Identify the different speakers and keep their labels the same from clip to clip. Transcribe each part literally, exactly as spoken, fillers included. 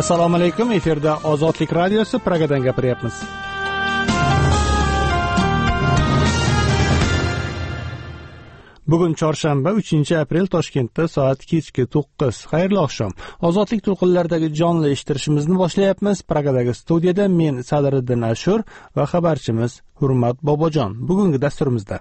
Speaker 1: Assalomu alaykum, efirda Ozodlik radiosi, Pragadan gapiryapmiz. Bugun chorshanba, uchinchi aprel, Toshkentda soat kechki to'qqiz. Xayrli oqshom. Ozodlik to'lqinlaridagi jonli eshittirishimizni boshlayapmiz. Pragadagi studiyada men Sadiriddin Ashur va xabarchimiz Hurmat Bobojon. Bugungi dasturimizda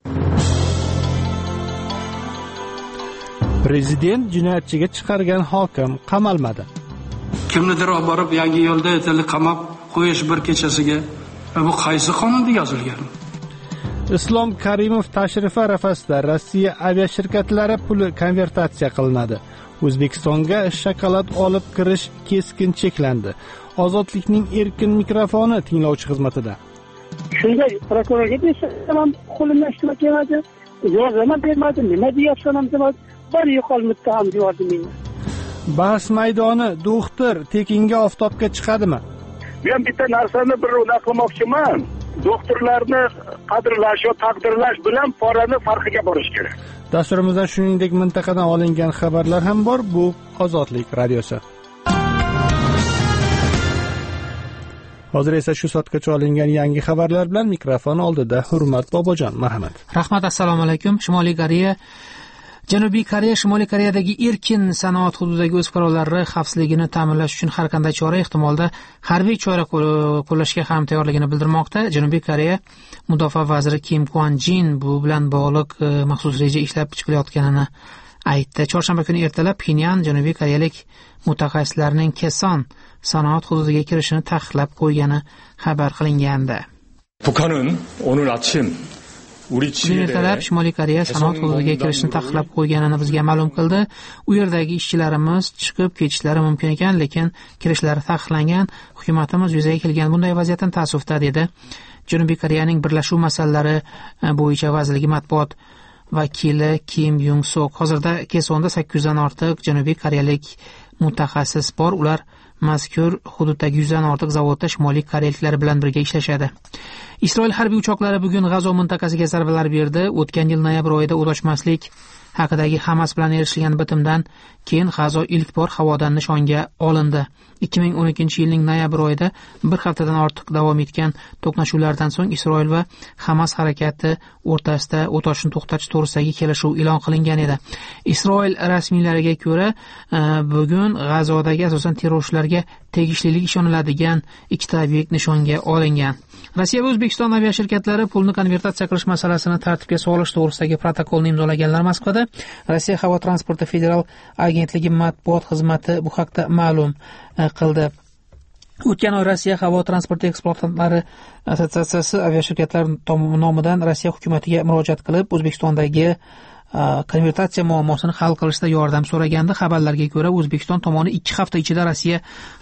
Speaker 1: Prezident jinoyatchiga chiqargan hokim qamalmadi.
Speaker 2: Kimnidir olib borib yangi yo'lda aytili qamab qo'yish bir kechasiga. Bu qaysi qonunda yozilgan?
Speaker 1: Islom Karimov tashrifi arafasida Rossiya aviashirkatlari puli konvertatsiya qilinadi. O'zbekistonga shokolad olib kirish keskin cheklandi. Ozodlikning erkin mikrofoni tinglovchi xizmatida.
Speaker 3: Shunday prokurorga desam, qo'limdan ishtirok qilmadi. Yo'llanma bermadi, nima deyapsan ham demadi. Bir yo'qol muttaham deyordi menga.
Speaker 1: Bahs maydoni doktor tekinga oftobga chiqadimi?
Speaker 4: Men bitta narsani bir aqlamoqchiman. Doktorlarni qadrlash va taqdirlash bilan porani farqiga borish kerak.
Speaker 1: Dasturimizda shuningdek mintaqadan olingan xabarlar ham bor. Bu Ozodlik radiosi. Hozir esa shu soatgacha olingan yangi xabarlar bilan mikrofon oldida Hurmat Bobojon. Marhamat.
Speaker 5: Rahmat, assalomu alaykum. Shimoliy Koreya Janubiy Koreya Shimoliy Koreyadagi erkin sanoat hududidagi o'z fuqarolari xavfsizligini ta'minlash uchun har qanday chora, ehtimolda harbiy chora qo'llashga ham tayyorligini bildirmoqda. Janubiy Koreya mudofaa vaziri Kim Kwon Jin bu bilan bog'liq maxsus reja ishlab chiqilayotganini aytdi. Chorshanba kuni ertalab Pxenyan janubiy koreyalik mutaxassislarning Keson sanoat hududiga kirishini taqiqlab qo'ygani xabar qilingandi.
Speaker 6: 북한은 오늘 아침
Speaker 5: Ertalab Shimoliy Koreya sanoat hududiga kirishni taqiqlab qo'yganini bizga ma'lum qildi. U yerdagi ishchilarimiz chiqib ketishlari mumkin ekan, lekin kirishlari taqiqlangan. Hukumatimiz yuzaga kelgan bunday vaziyatdan ta'assufda, dedi Janubiy Koreyaning birlashuv masalalari bo'yicha vazirligi matbuot vakili Kim Yung Sok. Hozirda Kesonda sakkiz yuzdan ortiq janubiy koreyalik mutaxassis bor. Ular mazkur hududdagi yuzdan ortiq zavodda shimoliy koreyaliklar bilan birga ishlashadi. Isroil harbiy uchoqlari bugun G'azo mintaqasiga zarbalar berdi. O'tgan yil noyabr oyida o'tashmaslik haqidagi Hamas bilan erishilgan bitimdan keyin G'azo ilk bor havodan nishonga olindi. ikki ming o'n ikkinchi yilning noyabr oyida bir haftadan ortiq davom etgan to'qnashuvlardan so'ng Isroil va Hamas harakati o'rtasida o'tashni to'xtatish to'g'risidagi kelishuv e'lon qilingan edi. Isroil rasmiylariga ko'ra, bugun G'azodagi asosan terrorchilarga tegishlilik ishoniladigan ikkita obyekt nishonga olingan. Rossiya va O'zbekiston aviashirkatlari pulni konvertatsiya qilish masalasini tartibga solish to'g'risidagi protokolni imzolaganlar. Moskvada Rossiya havo transporti federal agentligi matbuot xizmati bu haqda ma'lum qildi. O'tgan oy Rossiya havo transporti eksploatantlari assotsiatsiyasi aviashirkatlar nomidan Rossiya hukumatiga murojaat qilib, O'zbekistondagi konvertatsiya muammosini hal qilishda yordam so'ragandi. Xabarlarga ko'ra, O'zbekiston tomoni ikki hafta ichida Rossiya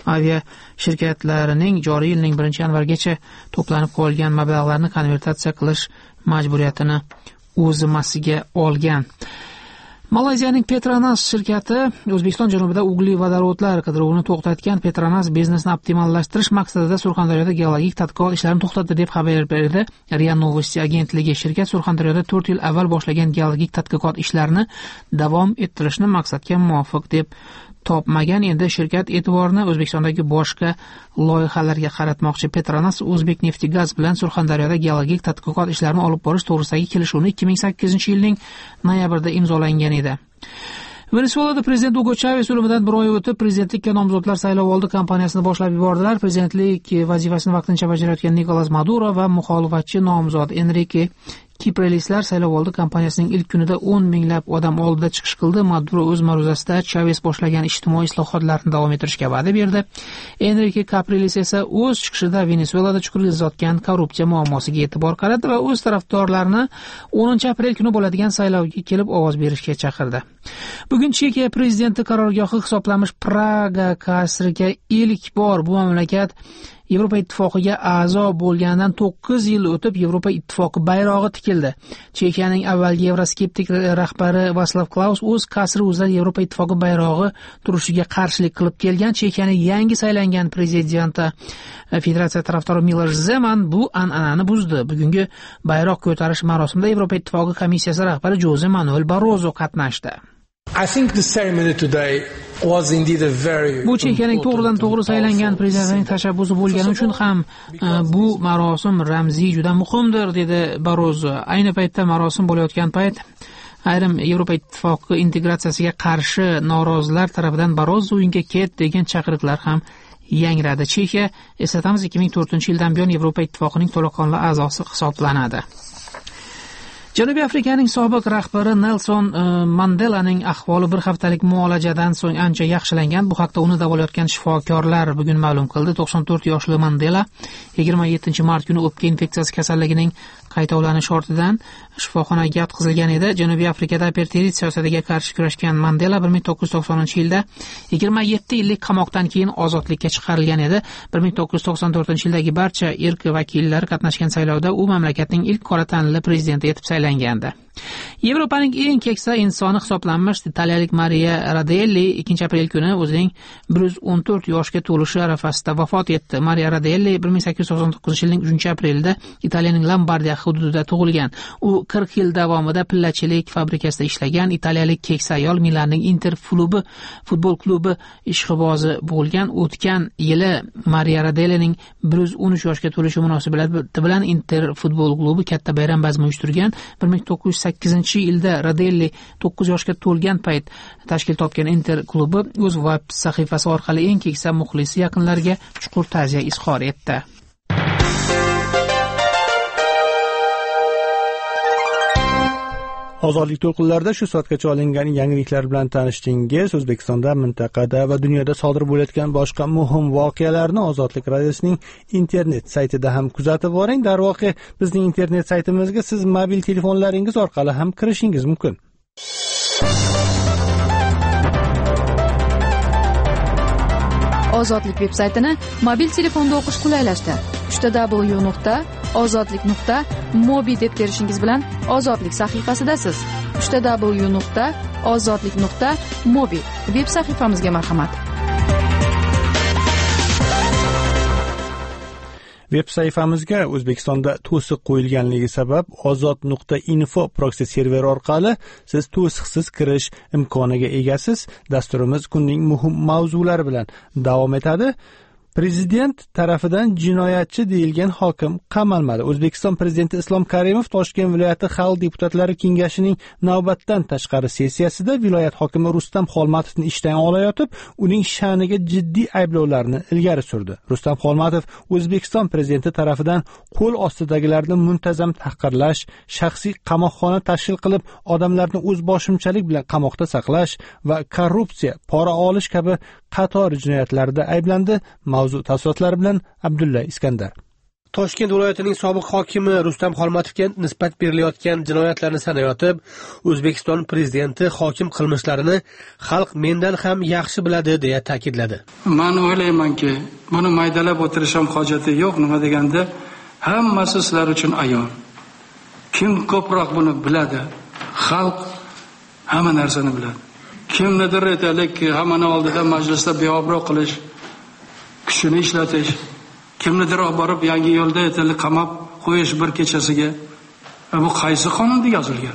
Speaker 5: aviashirkatlarining joriy yilning birinchi yanvargacha to'planib qolgan mablag'larni konvertatsiya qilish majburiyatini o'z zimmasiga olgan. Malayziyaning Petronas shirkati O'zbekiston janubida ugli vodorodlar qidiruvini to'xtatgan. Petronas biznesni optimallashtirish maqsadida Surxondaryoda geologik tadqiqot ishlarini to'xtatdi deb xabar berdi RIA Novosti agentligi. Shirkat Surxondaryoda to'rt yil avval boshlagan geologik tadqiqot ishlarini davom ettirishni maqsadga muvofiq deb topmagan. Endi shirkat e'tiborini O'zbekistondagi boshqa loyihalarga qaratmoqchi. Petronas O'zbek nefti-gaz bilan Surxondaryoda geologik tadqiqot ishlarini olib borish to'g'risidagi kelishuvni ikki ming sakkizinchi yilning noyabrida imzolangan edi. Venesuelada prezident Hugo Chavez o'limidan bir oy o'tib, prezidentlikka nomzodlar saylovoldi kampaniyasini boshlab yubordilar. Prezidentlik vazifasini vaqtincha bajarayotgan Nikolas Maduro va muxolifatchi nomzod Enrique Kiprelislar saylovoldi kampaniyasining ilk kunida o'n minglab odam oldida chiqish qildi. Maduro o'z ma'ruzasida Chavez boshlagan ijtimoiy islohotlarni davom ettirishga va'da berdi. Enrique Capriles esa o'z chiqishida Venesuelada chuqur izlayotgan korrupsiya muammosiga e'tibor qaratdi va o'z tarafdorlarini o'ninchi aprel kuni bo'ladigan saylovga kelib ovoz berishga chaqirdi. Bugun Chexiya prezidenti qarorgohi hisoblanmish Praga kasriga ilk bor bu mamlakat Yevropa ittifoqiga a'zo bo'lganidan to'qqiz yil o'tib Yevropa ittifoqi bayrog'i tikildi. Chexiyaning avvalgi evroskeptik rahbari Václav Klaus o'z kasri o'zida Yevropa ittifoqi bayrog'i turishiga qarshilik qilib kelgan. Chexiyaning yangi saylangan prezidenti federatsiya tarafdori Miloš Zeman bu an'anani buzdi. Bugungi bayroq ko'tarish marosimida Yevropa ittifoqi komissiyasi rahbari Jose Manuel Barroso qatnashdi.
Speaker 7: I think the ceremony today
Speaker 5: Bu Chexiyaning to'g'ridan to'g'ri saylangan prezidentining tashabbusi bo'lgani uchun ham bu marosim ramziy juda muhimdir, dedi Barozo. Ayni paytda marosim bo'layotgan payt ayrim Yevropa Ittifoqi integratsiyasiga qarshi norozilar tarafidan Barozo uyinga ket degan chaqiriqlar ham yangradi. Chexiya, eslatamiz, ikki ming to'rtinchi yildan buyon Yevropa Ittifoqining to'laqonli a'zosi hisoblanadi. Janubiy Afrikaning sobiq rahbari Nelson Mandelaning ahvoli bir haftalik muolajadan so'ng ancha yaxshilangan. Bu haqda uni davolayotgan shifokorlar bugun ma'lum qildi. to'qson to'rt yoshli Mandela yigirma yettinchi mart kuni o'pka infeksiyasi kasalligining qaytovlanishi ortidan shifoxonaga yotqizilgan edi. Janubiy Afrikada apartheid siyosatiga qarshi kurashgan Mandela bir ming to'qqiz yuz to'qsoninchi yilda yigirma yetti yillik qamoqdan keyin ozodlikka chiqarilgan edi. bir ming to'qqiz yuz to'qson to'rtinchi yildagi barcha irq vakillari qatnashgan saylovda u mamlakatning ilk qora tanli prezidenti etib saylangandi. Yevropaning eng keksa insoni hisoblanmish italiyalik Maria Radelli ikkinchi aprel kuni o'zining bir yuz o'n to'rt yoshga to'lishi arafasida vafot etdi. Maria Radelli bir ming sakkiz yuz to'qson to'qqizinchi yilning uchinchi aprelida Italiyaning Lombardiya hududida tug'ilgan. U qirq yil davomida pillachilik fabrikasida ishlagan. Italiyalik keksa ayol Milanning Inter klubi futbol klubi ishqibozi bo'lgan. O'tgan yili Maria Radellining bir yuz o'n uch yoshga to'lishi munosabati bilan Inter futbol klubi katta bayram bazmi uyushtirgan. bir ming to'qqiz yuz sakkizinchi yilda Radelli to'qqiz yoshga to'lgan payt tashkil topgan Inter klubi o'z veb sahifasi orqali eng keksa muxlisi yaqinlariga chuqur ta'ziya izhor etdi.
Speaker 1: Ozodlik to'lqinlarida shu soatgacha olingan yangiliklar bilan tanishdingiz. O'zbekistonda, mintaqada va dunyoda sodir bo'layotgan boshqa muhim voqealarni Ozodlik radiosining internet saytida ham kuzatib boring. Darvoqe, bizning internet saytimizga siz mobil telefonlaringiz orqali ham kirishingiz mumkin.
Speaker 7: Ozodlik veb-saytini mobil telefonda o'qish qulaylashdi. w w w nuqta ozodlik nuqta mobi deb terishingiz bilan Ozodlik sahifasidasiz. w w w nuqta ozodlik nuqta mobi veb sahifamizga marhamat.
Speaker 1: Veb sayfamizga O'zbekistonda to'siq qo'yilganligi sabab ozod nuqta info proksi serveri orqali siz to'siqsiz kirish imkoniga egasiz. Dasturimiz kunning muhim mavzulari bilan davom etadi. Prezident tarafidan jinoyatchi deyilgan hokim qamalmadi. O'zbekiston prezidenti Islom Karimov Toshkent viloyati xalq deputatlari kengashining navbatdan tashqari sessiyasida viloyat hokimi Rustam Xolmatovni ishdan olayotib, uning sha'niga jiddiy ayblovlarni ilgari surdi. Rustam Xolmatov O'zbekiston prezidenti tarafidan qo'l ostidagilarni muntazam tahqirlash, shaxsiy qamoqxona tashkil qilib, odamlarni o'zboshimchalik bilan qamoqda saqlash va korrupsiya, pora olish kabi qator jinoyatlarda ayblandi. Mavzu tafsilotlari bilan Abdulla Iskandar.
Speaker 8: Toshkent viloyatining sobiq hokimi Rustam Xolmatovga nisbat berilayotgan jinoyatlarni sanayotib, O'zbekiston prezidenti hokim qilmishlarini xalq mendan ham yaxshi biladi deya ta'kidladi.
Speaker 2: Men o'ylaymanki, buni maydalab o'tirish ham hojati yo'q. Nima deganda, hammasi sizlar uchun ayon. Kim ko'proq buni biladi? Xalq hamma narsani biladi. Kimnidir aytaylik, hammani oldida majlisda beobro qilish, kuchini ishlatish, kimnidir olib borib yangi yo'lda aytaylik qamab qo'yish bir kechasiga. Bu qaysi qonunda yozilgan?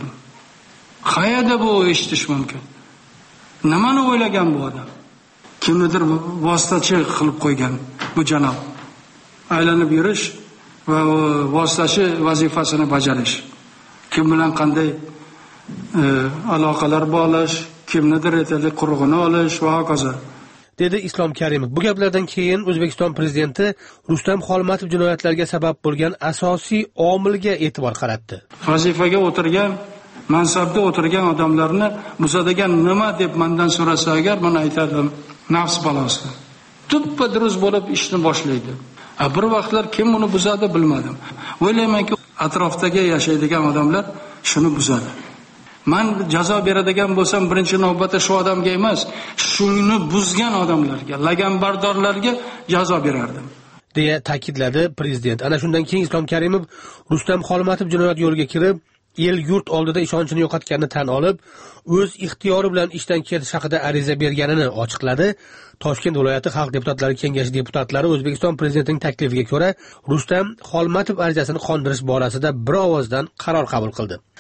Speaker 2: Qayerda bu eshitish mumkin? Nimani o'ylagan bu odam? Kimnidir vositachi qilib qo'ygan bu janob. Aylanib yurish va vositachi vazifasini bajarish. Kim bilan qanday e, aloqalar bog'lash, kimnidir aytaylik qurug'ini olish va hokazo.
Speaker 8: dedi Islom Karimov. Bu gaplardan keyin O'zbekiston prezidenti Rustam Xolmatov jinoyatlariga sabab bo'lgan asosiy omilga e'tibor qaratdi.
Speaker 2: Vazifaga o'tirgan, mansabda o'tirgan odamlarni buzadigan nima deb mendan so'rasa agar, men aytadim, nafs balosi. Tuppa durust bo'lib ishni boshlaydi. A bir vaqtlar kim uni buzadi bilmadim. O'ylaymanki, atrofdagi yashaydigan odamlar shuni buzadi. Men jazo beradigan bo'lsam, birinchi navbatda shu odamga emas, shuni buzgan odamlarga, laganbardorlarga jazo berardim,
Speaker 8: deya ta'kidladi prezident. Ana shundan keyin Islom Karimov Rustam Xolmatov jinoyat yo'liga kirib, el yurt oldida ishonchini yo'qotganini tan olib, o'z ixtiyori bilan ishdan ketish haqida ariza berganini ochiqladi. Toshkent viloyati xalq deputatlari kengashi deputatlari O'zbekiston prezidentining taklifiga ko'ra Rustam Xolmatov arizasini qondirish borasida bir ovozdan qaror qabul qildi.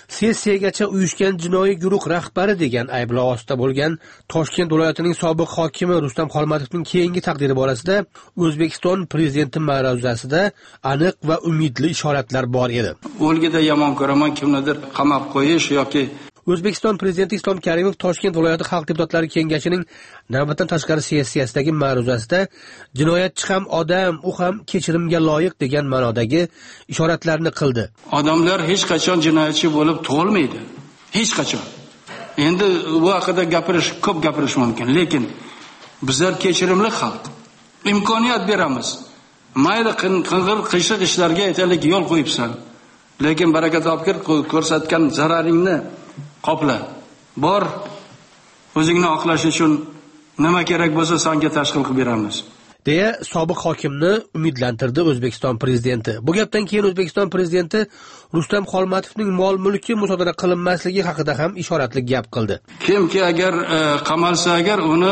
Speaker 8: sessiyagacha uyushgan jinoiy guruh rahbari degan ayblov ostida bo'lgan Toshkent viloyatining sobiq hokimi Rustam Xolmatovning keyingi taqdiri borasida O'zbekiston prezidenti ma'ruzasida aniq va umidli ishoratlar bor edi.
Speaker 2: O'lgida yomon ko'raman, kimnidir qamab qo'yish yoki
Speaker 8: O'zbekiston prezidenti Islom Karimov Toshkent viloyati xalq deputatlari kengashining navbatdan tashqari sessiyasidagi ma'ruzasida jinoyatchi ham odam, u ham kechirimga loyiq degan ma'nodagi ishoratlarni qildi.
Speaker 2: Odamlar hech qachon jinoyatchi bo'lib tug'ilmaydi. Hech qachon. Endi bu haqida gapirish, ko'p gapirish mumkin, lekin bizlar kechirimli xalq. Imkoniyat beramiz. Mayli qing'ir qiyshiq ishlarga aytaylik yo'l qo'yibsan. Lekin baraka topgir ko'rsatgan zararingni qopla. Bor, o'zingni oqlash uchun nima kerak bo'lsa senga tashkil qilib beramiz.
Speaker 8: deya sobiq hokimni umidlantirdi O'zbekiston prezidenti. Bu gapdan keyin O'zbekiston prezidenti Rustam Xolmatovning mol-mulki musodara qilinmasligi haqida ham ishoratli gap qildi.
Speaker 2: Kimki agar e, qamalsa agar uni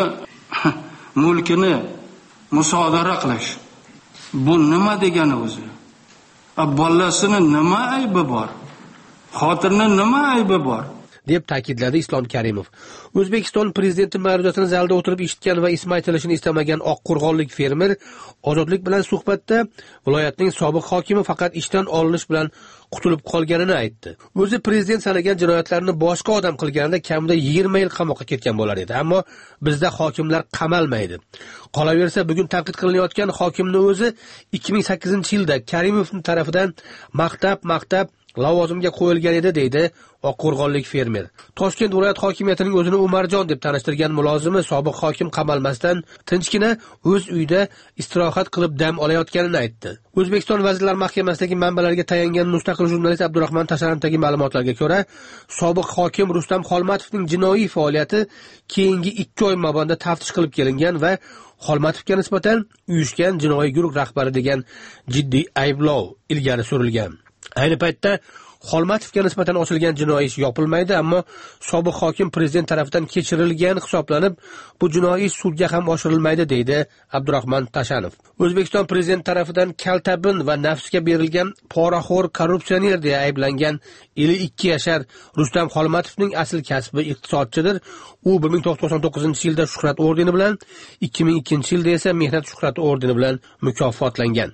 Speaker 2: mulkini musodara qilish. Bu nima degani o'zi? Bollasini nima aybi bor? Xotinning nima aybi bor?
Speaker 8: deb ta'kidladi Islom Karimov. O'zbekiston prezidenti ma'ruzasini zalda o'tirib eshitgan va ismi aytilishini istamagan oqqo'rg'onlik fermer Ozodlik bilan suhbatda viloyatning sobiq hokimi faqat ishdan olinish bilan qutulib qolganini aytdi. O'zi prezident sanagan jinoyatlarni boshqa odam qilganida kamida yigirma yil qamoqqa ketgan bo'lar edi, ammo bizda hokimlar qamalmaydi. Qolaversa, bugun tanqid qilinayotgan hokimni o'zi ikki ming sakkizinchi yilda Karimovning tarafidan maqtab-maqtab lavozimga qo'yilgan edi, deydi oqqo'rg'onlik fermer. Toshkent viloyat hokimiyatining o'zini Umarjon deb tanishtirgan mulozimi sobiq hokim qamalmasdan tinchgina o'z uyida istirohat qilib dam olayotganini aytdi. O'zbekiston Vazirlar Mahkamasidagi manbalarga tayangan mustaqil jurnalist Abdurahmon Tashanovdagi ma'lumotlarga ko'ra, sobiq hokim Rustam Xolmatovning jinoiy faoliyati keyingi ikki oy mobaynida taftish qilib kelingan va Xolmatovga nisbatan uyushgan jinoiy guruh rahbari degan jiddiy ayblov ilgari surilgan. Ayni paytda Xolmatovga nisbatan ochilgan jinoiy ish yopilmaydi, ammo sobiq hokim prezident tomonidan kechirilgan hisoblanib, bu jinoiy ish sudga ham oshirilmaydi, deydi Abdurahmon Tashanov. O'zbekiston prezident tomonidan kaltabin va nafsga berilgan poraxo'r korrupsioner deya ayblangan ellik ikki yashar Rustam Xolmatovning asl kasbi iqtisodchidir. U bir ming to'qqiz yuz to'qson to'qqizinchi yilda Shuhrat ordeni bilan, ikki ming ikkinchi yilda esa Mehnat Shuhrati ordeni bilan mukofotlangan.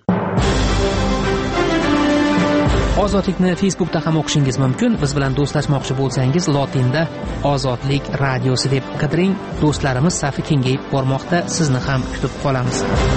Speaker 5: Ozodlikni Facebookda ham o'qishingiz mumkin. Biz bilan do'stlashmoqchi bo'lsangiz, lotinda Ozodlik radiosi deb qidiring. Do'stlarimiz safi kengayib bormoqda. Sizni ham kutib qolamiz.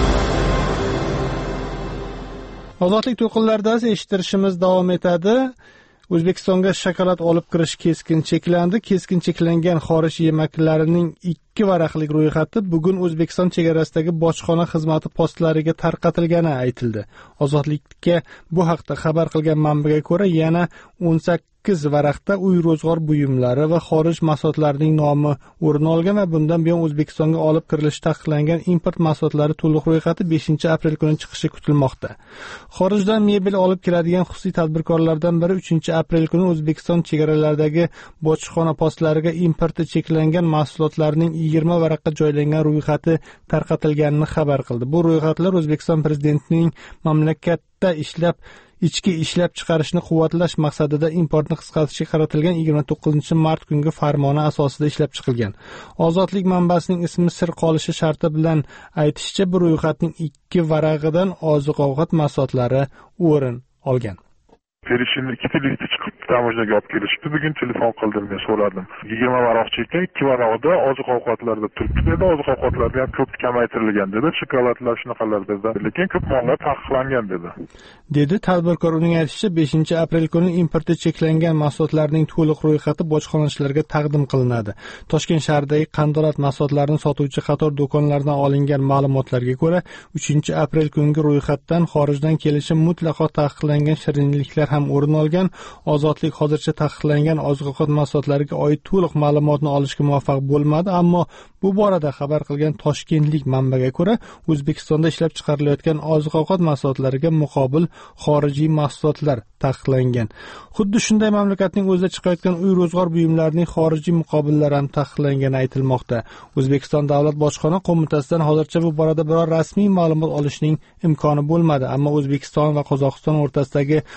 Speaker 1: Ozodlik to'lqinlarida eshittirishimiz davom etadi. O'zbekistonga shokolad olib kirish keskin cheklandi. Keskin cheklangan xorijiy yemaklarining ikki varaqlik ro'yxati bugun O'zbekiston chegarasidagi bojxona xizmati postlariga tarqatilgani aytildi. Ozodlikka bu haqda xabar qilgan manbaga ko'ra, yana o'n sakkiz varaqda uy ro'zg'or buyumlari va xorij mahsulotlarining nomi o'rin olgan va bundan buyon O'zbekistonga olib kirilishi taqiqlangan import mahsulotlari to'liq ro'yxati beshinchi aprel kuni chiqishi kutilmoqda. Xorijdan mebel olib kiradigan xususiy tadbirkorlardan biri uchinchi aprel kuni O'zbekiston chegaralaridagi bojxona postlariga importi cheklangan mahsulotlarning yigirma varaqqa joylangan ro'yxati tarqatilganini xabar qildi. Bu ro'yxatlar O'zbekiston prezidentining mamlakatda ishlab ichki ishlab chiqarishni quvvatlash maqsadida importni qisqartirishga qaratilgan yigirma to'qqizinchi mart kungi farmoni asosida ishlab chiqilgan. Ozodlik manbasining ismi sir qolishi sharti bilan aytishicha, bu ro'yxatning ikki varag'idan oziq-ovqat mahsulotlari o'rin olgan.
Speaker 9: Perishimni ikki tillikda chiqib tamojaga olib kelishdi. Bugun telefon qildim, men so'radim. yigirma varaq chekkan, ikki varaqda oziq-ovqatlarda turibdi dedi. Oziq-ovqatlarda ham ko'p kamaytirilgan dedi. Shokoladlar shunaqalar dedi. Lekin ko'p mollar taqiqlangan dedi.
Speaker 1: Dedi tadbirkor. Uning aytishicha, beshinchi aprel kuni importi cheklangan mahsulotlarning to'liq ro'yxati bojxonachilarga taqdim qilinadi. Toshkent shahridagi qandolat mahsulotlarini sotuvchi qator do'konlardan olingan ma'lumotlarga ko'ra, uchinchi aprel kungi ro'yxatdan xorijdan kelishi mutlaqo taqiqlangan shirinliklar ham o'rin olgan. Ozodlik hozircha taqiqlangan oziq-ovqat mahsulotlariga oid to'liq ma'lumotni olishga muvaffaq bo'lmadi, ammo bu borada xabar qilgan toshkentlik manbaga ko'ra, O'zbekistonda ishlab chiqarilayotgan oziq-ovqat mahsulotlariga muqobil xorijiy mahsulotlar taqiqlangan. Xuddi shunday mamlakatning o'zida chiqayotgan uy ro'zg'or buyumlarining xorijiy muqobillari ham taqiqlangani aytilmoqda. O'zbekiston Davlat bojxona qo'mitasidan hozircha bu borada biror rasmiy ma'lumot olishning imkoni bo'lmadi, ammo O'zbekiston va Qozog'iston o'rtasidagi bojxona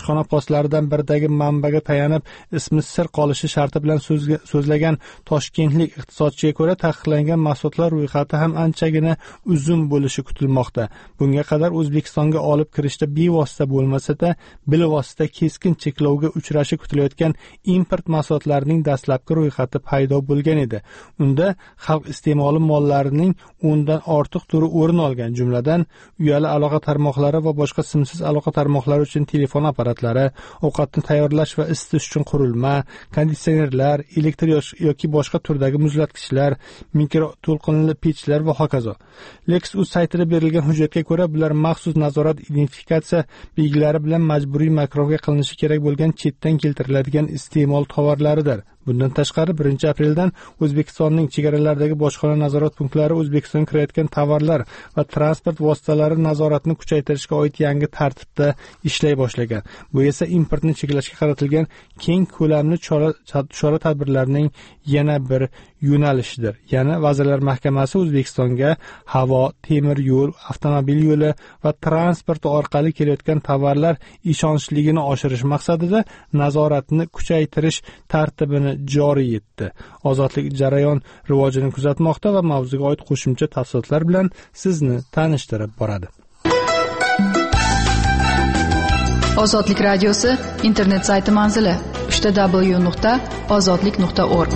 Speaker 1: bojxona postlaridan biridagi manbaga tayanib ismi sir qolishi sharti bilan so'zlagan toshkentlik iqtisodchiga ko'ra, taqiqlangan mahsulotlar ro'yxati ham anchagina uzun bo'lishi kutilmoqda. Bunga qadar O'zbekistonga olib kirishda bevosita bo'lmasa-da, bilvosita keskin cheklovga uchrashi kutilayotgan import mahsulotlarining dastlabki ro'yxati paydo bo'lgan edi. Unda xalq iste'moli mollarining o'ndan ortiq turi o'rin olgan, jumladan uyali aloqa tarmoqlari va boshqa simsiz aloqa tarmoqlari uchun telefon apparatlari, ovqatni tayyorlash va isitish uchun qurilma, konditsionerlar, elektr yoki boshqa turdagi muzlatgichlar, mikro to'lqinli pechlar va hokazo. Lexus saytida berilgan hujjatga ko'ra, bular maxsus nazorat identifikatsiya belgilari bilan majburiy markirovka qilinishi kerak bo'lgan chetdan keltiriladigan iste'mol tovarlaridir. Bundan tashqari birinchi apreldan O'zbekistonning chegaralaridagi bojxona nazorat punktlari O'zbekistonga kirayotgan tovarlar va transport vositalari nazoratini kuchaytirishga oid yangi tartibda ishlay boshlagan. Bu esa importni cheklashga qaratilgan keng ko'lamli chora-tadbirlarning yana bir yo'nalishidir. Yana Vazirlar Mahkamasi O'zbekistonga havo, temir yo'l, avtomobil yo'li va transport orqali kelayotgan tovarlar ishonchligini oshirish maqsadida nazoratni kuchaytirish tartibini joriy etdi. Ozodlik jarayon rivojini kuzatmoqda va mavzuga oid qo'shimcha tafsilotlar bilan sizni tanishtirib boradi.
Speaker 7: Ozodlik radiosi internet sayti manzili uch w nuqta ozodlik nuqta org.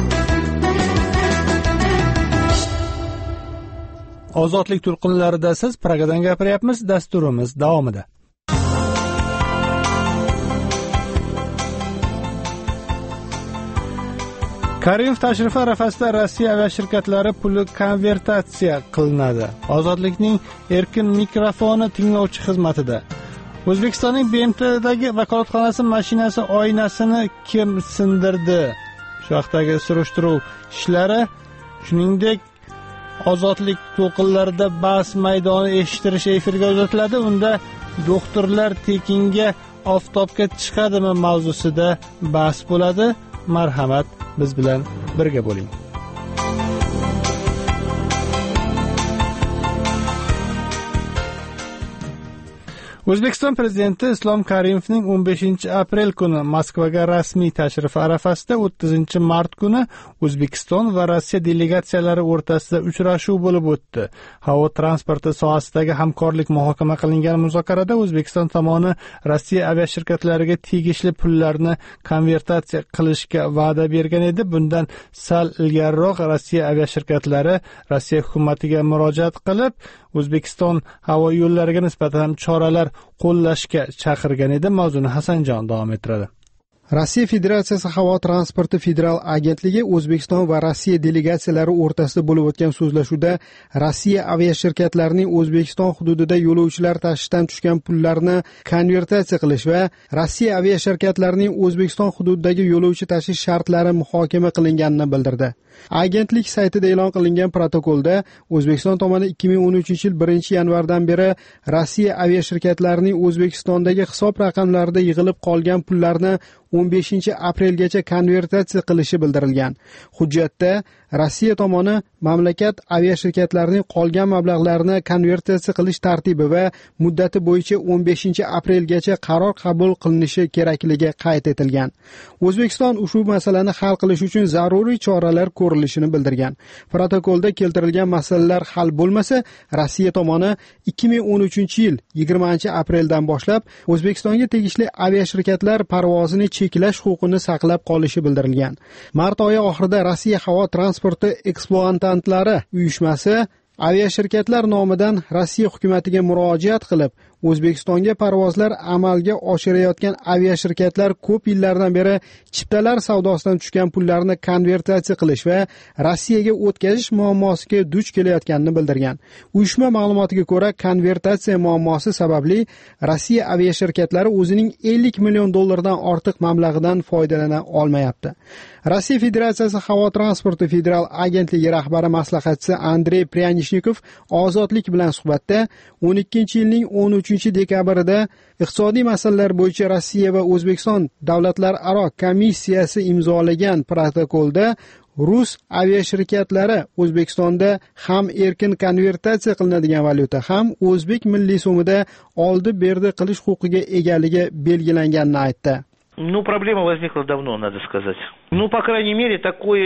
Speaker 1: Ozodlik to'lqinlarida siz Pragadan gapiryapmiz dasturimiz davomida. Karimov tashrifi arafasida Rossiya aviashirkatlari puli konvertatsiya qilinadi. Ozodlikning erkin mikrofoni tinglovchi xizmatida. O'zbekistonning B M Tdagi vakolatxonasi mashinasi oynasini kim sindirdi? Shu vaqtdagi surishtiruv ishlari, shuningdek ozodlik to'lqinlarida bahs maydoni eshittirish efirga uzatiladi. Unda doktorlar tekinga oftobga chiqadimi mavzusida bahs bo'ladi. Marhamat, biz bilan birga bo'ling. O'zbekiston prezidenti Islom Karimovning o'n beshinchi aprel kuni Moskvaga rasmiy tashrifi arafasida o'ttizinchi mart kuni O'zbekiston va Rossiya delegatsiyalari o'rtasida uchrashuv bo'lib o'tdi. Havo transporti sohasidagi hamkorlik muhokama qilingan muzokarada O'zbekiston tomoni Rossiya aviashirkatlariga tegishli pullarni konvertatsiya qilishga va'da bergan edi. Bundan sal ilgariroq Rossiya aviashirkatlari Rossiya hukumatiga murojaat qilib, O'zbekiston havo yo'llariga nisbatan choralar qo'llashga chaqirgan edi. Mavzuni Hasanjon davom ettiradi.
Speaker 10: Rossiya Federatsiyasi havo transporti federal agentligi O'zbekiston va Rossiya delegatsiyalari o'rtasida bo'lib o'tgan so'zlashuvda Rossiya aviashirkatlarining O'zbekiston hududida yo'lovchilar tashishdan tushgan pullarni konvertatsiya qilish va Rossiya aviashirkatlarining O'zbekiston hududidagi yo'lovchi tashish shartlari muhokama qilinganini bildirdi. Agentlik saytida e'lon qilingan protokolda O'zbekiston tomoni ikki ming o'n uchinchi yil birinchi yanvardan beri Rossiya aviashirkatlarining O'zbekistondagi hisob raqamlarida yig'ilib qolgan pullarni o'n beshinchi aprelgacha konvertatsiya qilishi bildirilgan. Hujjatda Rossiya tomoni mamlakat aviashirkatlarining qolgan mablag'larini konvertatsiya qilish tartibi va muddati bo'yicha o'n beshinchi aprelgacha qaror qabul qilinishi kerakligi qayd etilgan. O'zbekiston ushbu masalani hal qilish uchun zaruriy choralar ko'rilishini bildirgan. Protokolda keltirilgan masalalar hal bo'lmasa, Rossiya tomoni ikki ming o'n uchinchi yil yigirmanchi apreldan boshlab O'zbekistonga tegishli aviashirkatlar parvozini cheklash huquqini saqlab qolishi bildirilgan. Mart oyi oxirida Rossiya havo transporti ekspluatantlari uyushmasi aviashirkatlar nomidan Rossiya hukumatiga murojaat qilib, O'zbekistonga parvozlar amalga oshirayotgan aviashirkatlar ko'p yillardan beri chiptalar savdosidan tushgan pullarni konvertatsiya qilish va Rossiyaga o'tkazish muammosiga duch kelayotganini bildirgan. Uyushma ma'lumotiga ko'ra, konvertatsiya muammosi sababli Rossiya aviashirkatlari o'zining ellik million dollardan ortiq mablag'idan foydalana olmayapti. Rossiya Federatsiyasi havo transporti federal agentligi rahbari maslahatchisi Andrey Pryanishnikov Ozodlik bilan suhbatda o'n ikkinchi yilning o'n uchinchi uchinchi dekabrida iqtisodiy masalalar bo'yicha Rossiya va O'zbekiston davlatlararo komissiyasi imzolagan protokolda rus aviashirkatlari O'zbekistonda ham erkin konvertatsiya qilinadigan valyuta, ham o'zbek milliy so'mida oldi-berdi qilish huquqiga egaligi belgilanganini aytdi.
Speaker 11: Ну, проблема возникла давно, надо сказать. Ну, по крайней мере,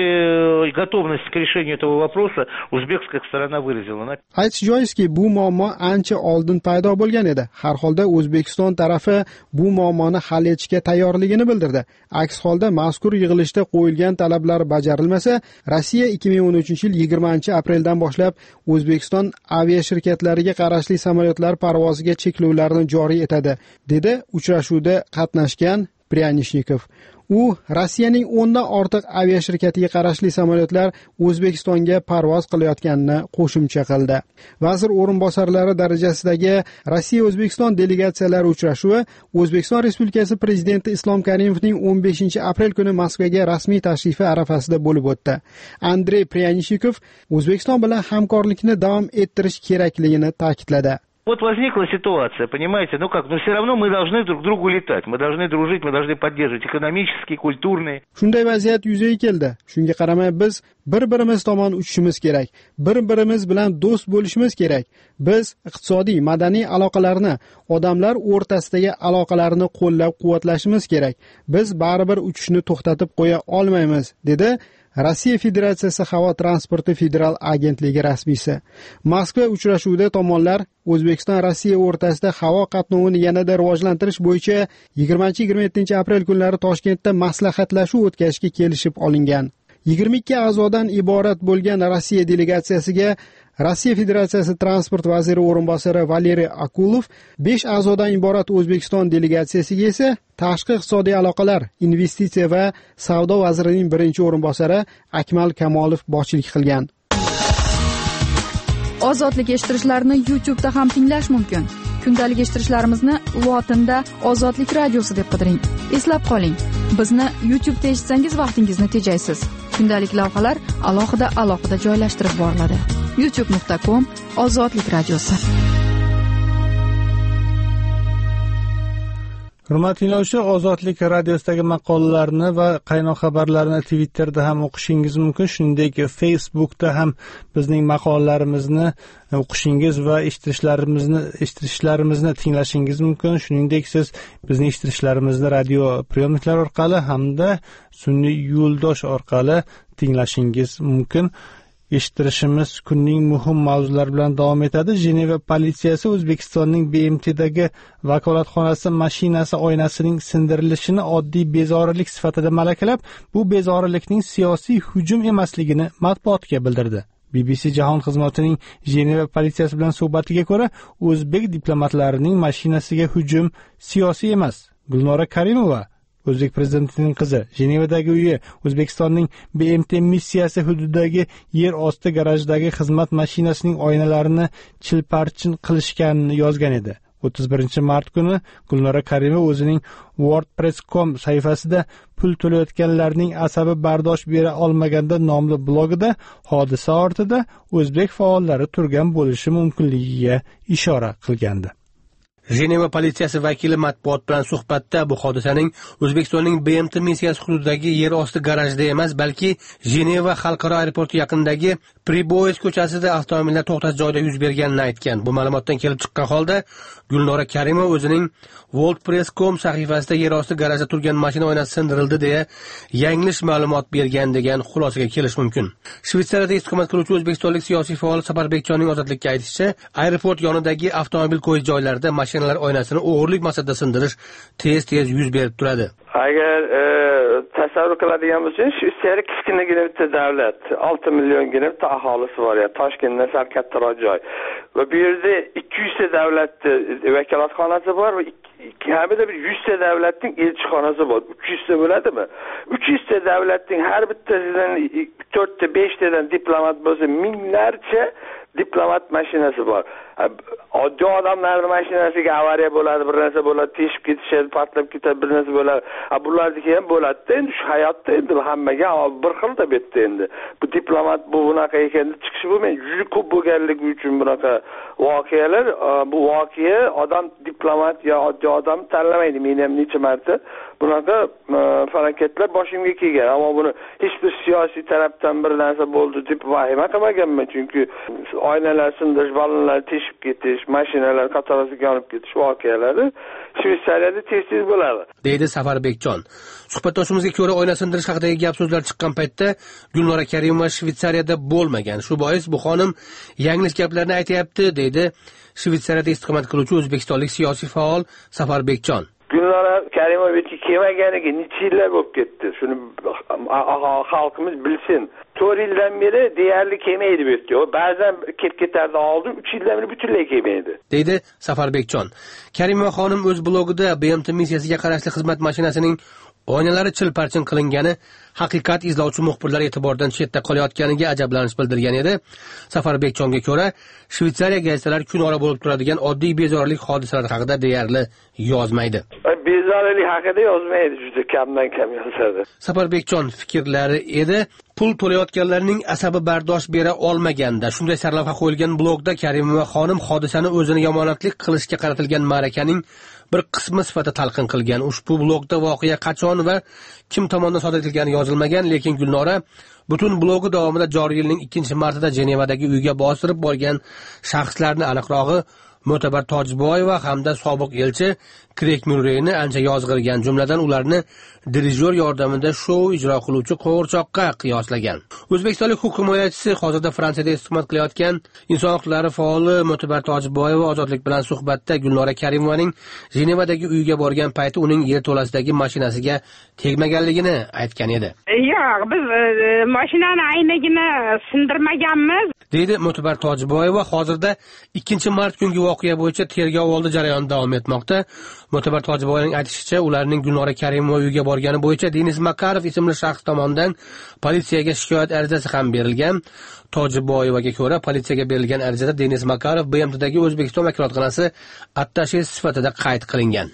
Speaker 11: такую готовность к решению этого вопроса узбекская сторона выразила.
Speaker 10: Aytish joizki, bu muammo ancha oldin paydo bo'lgan edi. Har holda O'zbekiston tarafi bu muammoni hal etishga tayyorligini bildirdi. Aks holda mazkur yig'ilishda qo'yilgan talablar bajarilmasa, Rossiya ikki ming o'n uchinchi yil yigirmanchi apreldan boshlab O'zbekiston aviashirkatlariga qarashli samolyotlar parvoziga cheklovlarni joriy etadi, dedi uchrashuvda qatnashgan Pryanishnikov. U Rossiyaning o'ndan ortiq aviashirkatiga qarashli samolyotlar O'zbekistonga parvoz qilayotganini qo'shimcha qildi. Vazir o'rinbosarlari darajasidagi Rossiya-O'zbekiston delegatsiyalari uchrashuvi O'zbekiston Respublikasi Prezidenti Islom Karimovning o'n beshinchi aprel kuni Moskvaga rasmiy tashrifi arafasida bo'lib o'tdi. Andrey Pryanishnikov O'zbekiston bilan hamkorlikni davom ettirish kerakligini ta'kidladi.
Speaker 11: Вот возникла ситуация, понимаете, ну как, но все равно мы должны друг к другу летать, мы должны дружить, мы должны поддерживать экономические, культурные.
Speaker 10: Shunday vaziyat yuzaga keldi. Shunga qaramay biz bir-birimiz tomon uchishimiz kerak. Bir-birimiz bilan do'st bo'lishimiz kerak. Biz iqtisodiy, madaniy aloqalarni, odamlar o'rtasidagi aloqalarni qo'llab-quvvatlashimiz kerak. Biz baribir uchishni to'xtatib qo'ya olmaymiz, dedi Rossiya Federatsiyasi havo transporti federal agentligi rasmiysi. Moskva uchrashuvida tomonlar O'zbekiston Rossiya o'rtasida havo qatnovini yanada rivojlantirish bo'yicha yigirmanchi yigirma yettinchi aprel kunlari Toshkentda maslahatlashuv o'tkazishga kelishib olingan. yigirma ikki a'zodan iborat bo'lgan Rossiya delegatsiyasiga Rossiya Federatsiyasi transport vaziri o'rinbosari Valeriy Akulov, besh a'zodan iborat O'zbekiston delegatsiyasiga esa tashqi iqtisodiy aloqalar, investitsiya va savdo vazirining birinchi o'rinbosari Akmal Kamolov boshchilik qilgan.
Speaker 7: Ozodlik eshittirishlarni YouTube da ham tinglash mumkin. Kundalik eshittirishlarimizni lotinda Ozodlik radiosi deb qidiring. Eslab qoling, bizni YouTube da eshitsangiz vaqtingizni tejaysiz. Kundalik lavhalar alohida alohida joylashtirib boriladi. youtube nuqta com Ozodlik radiosi.
Speaker 1: Hurmatli tinglovchi, Ozodlik radiosidagi maqolalarni va qaynoq xabarlarni Twitterda ham o'qishingiz mumkin, shuningdek Facebookda ham bizning maqolalarimizni o'qishingiz va eshitishlarimizni eshitishlarimizni tinglashingiz mumkin. Shuningdek siz bizning eshitishlarimizni radio priyomniklar orqali hamda sun'iy yo'ldosh orqali tinglashingiz mumkin. Eshittirishimiz kunning muhim mavzulari bilan davom etadi. Jeneva politsiyasi O'zbekistonning B M T'dagi vakolatxonasi mashinasi oynasining sindirilishini oddiy bezorilik sifatida malakalab, bu bezorilikning siyosiy hujum emasligini matbuotga bildirdi. B B C jahon xizmatining Jeneva politsiyasi bilan suhbatiga ko'ra, o'zbek diplomatlarining mashinasiga hujum siyosiy emas. Gulnora Karimova, O'zbek prezidentining qizi, Jenevadagi uyi O'zbekistonning B M T missiyasi hududidagi yer osti garajdagi xizmat mashinasining oynalarini chilparchin qilishganini yozgan edi. o'ttiz birinchi mart kuni Gulnora Karimova o'zining wordpress dot com sahifasida pul to'layotganlarning asabi bardosh bera olmaganda nomli blogida hodisa ortida o'zbek faollari turgan bo'lishi mumkinligiga ishora qilgandi.
Speaker 8: Jeneva politsiyasi vakili matbuot bilan suhbatda bu hodisaning O'zbekistonning B M T missiyasi hududidagi yer osti garajida emas, balki Jeneva xalqaro aeroporti yaqinidagi Priboyes ko'chasida avtomobillar to'xtash joyida yuz berganini aytgan. Bu ma'lumotdan kelib chiqqan holda Gulnora Karimova o'zining wordpress dot com sahifasida yer osti garajda turgan mashina oynasi sindirildi deya yanglish ma'lumot bergan degan xulosaga kelish mumkin. Shveysariyada istiqomat qiluvchi o'zbekistonlik siyosiy faol Sapar Bekjonning Ozodlikka aytishicha, aeroport yonidagi avtomobil qo'yish joylarida mashinalar oynasini o'g'irlik maqsadida sindirish tez-tez yuz berib turadi.
Speaker 12: Agar e, tasavvur qiladigan bo'lsangiz, Shveysariya kichkinagina bitta davlat, olti milliongina bitta aholisi bor, ya Toshkentdan sal kattaroq joy. Va bu yerda ikki yuz ta davlatning vakolatxonasi bor va kamida bir yuz ta davlatning elchixonasi bor. uch yuz ta bo'ladimi? uch yuz ta davlatning har bittasidan to'rt ta besh tadan diplomat bo'lsa, minglarcha diplomat mashinasi bor. Oddiy odamlarning mashinasiga avariya bo'ladi, bir narsa bo'ladi, teshib ketishadi, patlab ketadi, bir narsa bo'ladi. Bularniki ham bo'ladi-da, endi shu hayotda endi hammaga bir xilda betdi endi. Bu diplomat bu bunaqa ekan, chiqishi bo'lmaydi. Juda ko'p bo'lganligi uchun bunaqa voqealar, bu voqea odam diplomat yo oddiy odam tanlamaydi. Men ham necha marta bunaqa falokatlar boshimga kelgan, ammo buni hech bir siyosiy tarafdan bir narsa bo'ldi deb vahima qilmaganman, chunki oynalar sindirish, ballonlar teshib ketish, mashinalar qatorasiga yonib ketish voqealari Shveysariyada tez-tez bo'ladi,
Speaker 8: deydi Safarbekjon. Suhbatdoshimizga ko'ra, oyna sindirish haqidagi gap so'zlar chiqqan paytda Gulnora Karimova Shveysariyada bo'lmagan. Shu bois bu xonim yanglish gaplarni aytayapti, deydi Shveysariyada istiqomat qiluvchi o'zbekistonlik siyosiy faol Safarbekjon.
Speaker 12: Gulnora Karimovich kelmaganiga necha yillar bo'lib ketdi. Shuni xalqimiz bilsin. to'rt yildan beri deyarli kelmaydi bu yerga. Ba'zan kelib ketardi oldin, uch yildan beri butunlay kelmaydi,
Speaker 8: deydi Safarbekjon. Karimova xonim o'z blogida B M T missiyasiga qarashli xizmat mashinasining oynalari chilparchin qilingani haqiqat izlovchi muxbirlar e'tibordan chetda qolayotganiga ajablanish bildirgan edi. Safarbekjonga ko'ra, Shveysariya gazetalari kunora bo'lib turadigan oddiy bezorilik hodisalar haqida deyarli yozmaydi.
Speaker 12: Bezorilik haqida yozmaydi, juda kamdan kam yozadi.
Speaker 8: Safarbekjon fikrlari edi. Pul to'layotganlarning asabi bardosh bera olmaganda shunday sarlavha qo'yilgan blogda Karimova xonim hodisani o'zini yomonatlik qilishga qaratilgan ma'rakaning bir qismi sifatida talqin qilgan. Ushbu blogda voqea qachon va kim tomonidan sodir etilgani yozilmagan, lekin Gulnora butun blogi davomida joriy yilning ikkinchi martida Jenevadagi uyga bostirib borgan shaxslarni, aniqrog'i Mo'tabar Tojboyeva hamda sobiq elchi Krek Murreyni ancha yozg'irgan, jumladan ularni dirijor yordamida shou ijro qiluvchi qo'g'irchoqqa qiyoslagan. O'zbekistonlik huquq himoyachisi hozirda Fransiyada istiqomat qilayotgan inson huquqlari faoli Mo'tabar Tojboyeva Ozodlik bilan suhbatda Gulnora Karimovaning Jenevadagi uyga borgan payti uning yerto'lasidagi mashinasiga tegmaganligini aytgan edi.
Speaker 13: Yo'q, biz mashinani aynagini sindirmaganmiz,
Speaker 8: deydi Mo'tabar Tojboyeva. Hozirda ikkinchi mart kungi voqea bo'yicha tergov oldi jarayoni davom etmoqda. Mo'tabar Tojboyevaning aytishicha, ularning Gulnora Karimova uyga borgani bo'yicha Denis Makarov ismli shaxs tomonidan politsiyaga shikoyat arizasi ham berilgan. Tojboyevaga ko'ra, politsiyaga berilgan arizada Denis Makarov B M T'dagi O'zbekiston vakolatxonasi attashi sifatida qayd qilingan.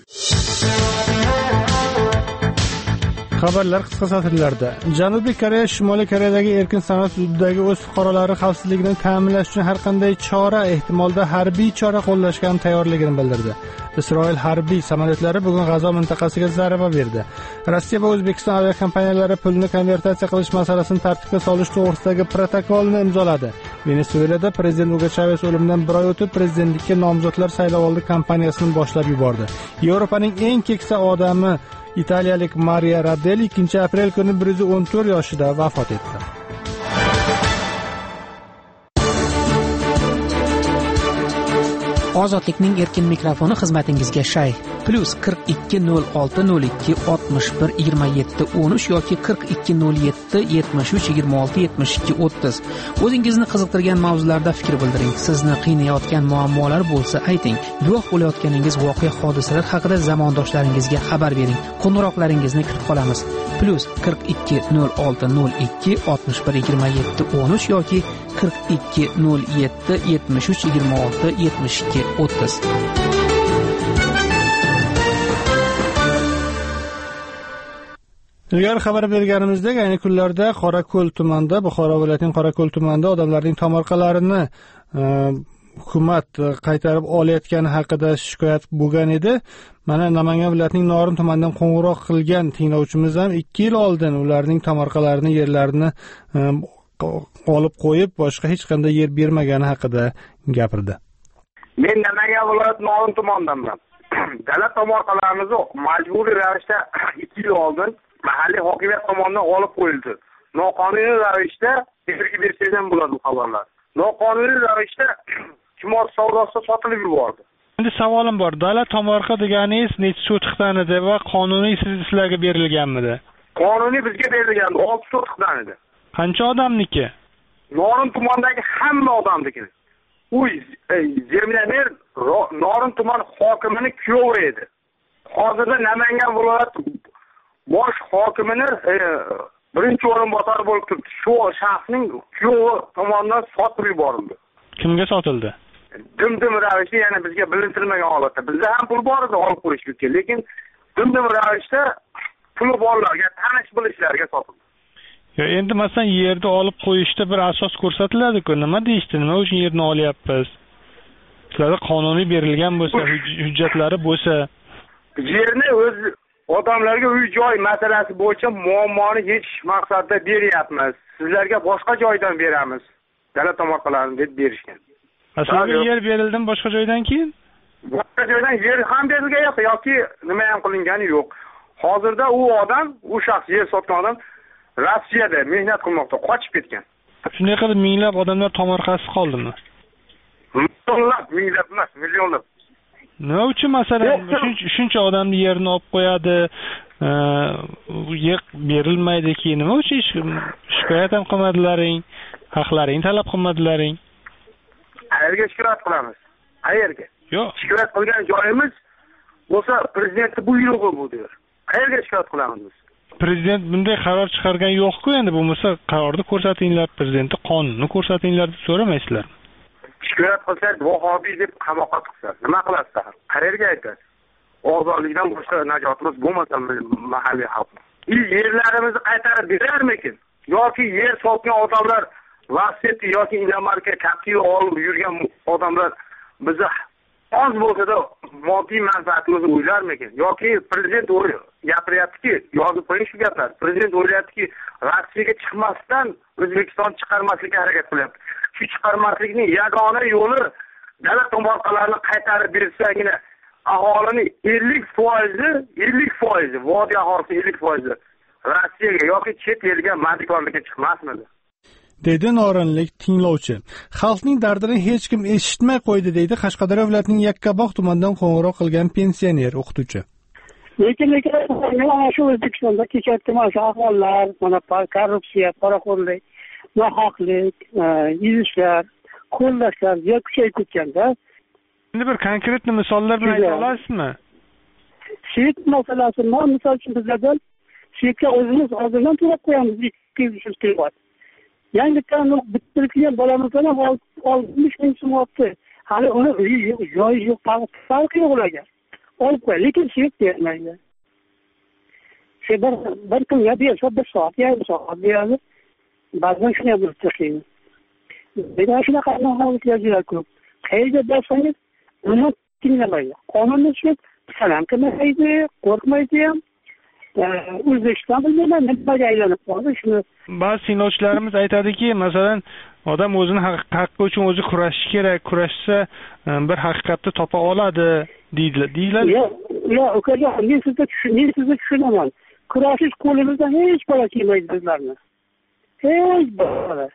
Speaker 1: Xabarlar qisqa satrlarda. Janubiy Koreya Shimoliy Koreyadagi erkin sanoat hududidagi o'z fuqarolari xavfsizligini ta'minlash uchun har qanday chora, ehtimolda harbiy chora qo'llashga tayyorligini bildirdi. Isroil harbiy samolyotlari bugun G'azo mintaqasiga zarba berdi. Rossiya va O'zbekiston aviakompaniyalari pulni konvertatsiya qilish masalasini tartibga solish to'g'risidagi protokolni imzoladi. Venesuelada prezident Hugo Chavez o'limidan bir oy o'tib prezidentlikka nomzodlar saylovoldi kampaniyasini boshlab yubordi. Yevropaning eng keksa odami italiyalik Maria Radelli ikkinchi aprel kuni bir yuz o'n to'rt yoshida vafot etdi.
Speaker 5: Ozodlikning erkin mikrofoni xizmatingizga shay. Plus qirq ikki nol olti nol ikki oltmish bir yigirma yetti o'n uch yoki qirq ikki nol yetti yetmish uch yigirma olti yetmish ikki o'ttiz. O'zingizni qiziqtirgan mavzularda fikr bildiring. Sizni qiynayotgan muammolar bo'lsa ayting. Guvoh bo'layotganingiz voqea hodisalar haqida zamondoshlaringizga xabar bering. Qo'ng'iroqlaringizni kutib qolamiz. Plus qirq ikki nol olti nol ikki oltmish bir yigirma yetti o'n uch yoki qirq ikki nol yetti yetmish uch yigirma olti yetmish ikki o'ttiz.
Speaker 1: Ilgari xabar berganimizdek, ayni kunlarda Qorako'l tumanida, Buxoro viloyatining Qorako'l tumanida odamlarning tomorqalarini hukumat qaytarib olayotgani haqida shikoyat bo'lgan edi. Mana Namangan viloyatining Norin tumanidan qo'ng'iroq qilgan tinglovchimiz ham ikki yil oldin ularning tomorqalarini, yerlarini olib qo'yib, boshqa hech qanday yer bermagani haqida gapirdi.
Speaker 4: Men Namangan viloyati Norin tumanidanman. Davlat tomorqalarimizni majburiy ravishda ikki yil oldin mahalliy hokimiyat tomonidan olib qo'yildi. Noqonuniy ravishda efirga bersangiz ham bo'ladi bu xabarlar. Noqonuniy ravishda kimor savdosida sotilib yubordi.
Speaker 14: Endi savolim bor. Davlat tomorqa deganingiz necha sotixdan edi va qonuniy sizlarga berilganmidi?
Speaker 4: Qonuniy bizga berilgan olti sotixdan edi.
Speaker 14: Qancha odamniki?
Speaker 4: Norin tumanidagi hamma odamniki. Uy, Zemlyaner Norin tuman hokimining kuyovi edi. Hozirda Namangan viloyati bosh hokimining birinchi o'rinbosari bo'lib turibdi. Shu shaxsning kuyovi tomonidan sotib yuborildi.
Speaker 14: Kimga sotildi?
Speaker 4: Dim-dim ravishda, ya'ni bizga bilintirilmagan holatda. Bizda ham pul bor edi olib qo'yish uchun, lekin dim-dim ravishda puli borlarga, tanish bilishlarga sotildi.
Speaker 14: Yo, endi masalan yerni olib qo'yishda bir asos ko'rsatiladi-ku. Nima deyishdi? Nima uchun yerni olyapmiz? Sizlarda qonuniy berilgan bo'lsa, hujjatlari bo'lsa,
Speaker 4: yerni o'z odamlarga uy-joy masalasi bo'yicha muammoni yechish maqsadida beryapmiz. Sizlarga boshqa joydan beramiz. Davlat tomorqalarini deb berishgan.
Speaker 14: Aslida yer berildimi boshqa joydan keyin?
Speaker 4: Boshqa joydan yer ham berilgan yoki nima ham qilingani yo'q. Hozirda u odam, u shaxs yer sotgan odam Rossiyada mehnat qilmoqda, qochib ketgan.
Speaker 14: Shunday qilib minglab odamlar tomorqasiz qoldimi?
Speaker 4: Millionlab, minglab emas, millionlab.
Speaker 14: Nima uchun masalan shuncha odamni yerini olib qo'yadi, yer berilmaydi keyin nima uchun shikoyat ham qilmadilaring, haqlaring talab qilmadilaring?
Speaker 4: Qayerga shikoyat qilamiz? Qayerga?
Speaker 14: Yo'q.
Speaker 4: Shikoyat qilgan joyimiz bo'lsa prezidentning buyrug'i bu der. Qayerga shikoyat qilamiz biz?
Speaker 14: Prezident bunday qaror chiqargan yo'q-ku, endi bo'lmasa qarorni ko'rsatinglar, prezidentning qonunni ko'rsatinglar deb so'ramaysizlar.
Speaker 4: Shikoyat qilsak, vahobiy deb qamoqqa tiqsa, nima qilasizlar? Qayerga aytasiz? Ozodlikdan boshqa najotimiz bo'lmasa mahalliy xalq. Yerlarimizni qaytarib berarmikin? Yoki yer sotgan odamlar Rossiya yoki Danimarka kapitali olib yurgan odamlar bizni oz bo'lsa-da moddiy manfaatimizni o'ylarmikin? Yoki prezident gapiryaptiki, yozib qo'ying shu gaplar. Prezident o'ylayaptiki, Rossiyaga chiqmasdan O'zbekiston chiqarmaslikka harakat qilyapti. Shu chiqarmaslikning yagona yo'li davlat tomorqalarini qaytarib bersagina aholining ellik foizi, ellik foizi, vodiy aholisi ellik foizi Rossiyaga yoki chet elga madikorlikka chiqmasmidi?
Speaker 1: Dedi Norinlik tinglovchi. Xalqning dardini hech kim eshitmay qo'ydi, deydi Qashqadaryo viloyatining Yakkabog' tumanidan qo'ng'iroq qilgan pensioner o'qituvchi.
Speaker 3: Lekin lekin mana shu O'zbekistonda kechayotgan mana shu ahvollar, mana korrupsiya, poraxo'rlik, nohaqlik, yuzishlar, qo'llashlar juda kuchayib ketganda.
Speaker 14: Endi bir konkret misollar bilan ayta olasizmi?
Speaker 3: Svet masalasi, misol uchun bizlardan svetga o'zimiz hozirdan to'lab qo'yamiz ikki yuz kilovatt. Yangi ta'minot bitirgan bolamizdan ham oltmish ming so'm olibdi. Hali uni uyi yo'q, joyi yo'q, farqi yo'q ularga. Olib qo'y, lekin svet bermaydi. Shu bir bir kunga bersa, bir soat, yarim soat beradi. Ba'zan shuni ham bo'lib tashlaydi. Mana shunaqa holatlar juda ko'p. Qayerga borsangiz, uni tinglamaydi. Qonunni tushunib, salam qilmaydi, qo'rqmaydi ham. O'zbekiston bilmayman nimaga aylanib qoldi shuni.
Speaker 14: Ba'zi tinglovchilarimiz aytadiki, masalan, odam o'zini haqqi uchun o'zi kurashishi kerak, kurashsa bir haqiqatni topa oladi deydilar.
Speaker 3: Yo'q, yo'q, ukajon, men sizni men sizni tushunaman. Kurashish qo'limizdan hech bola kelmaydi bizlarni. Hech bola.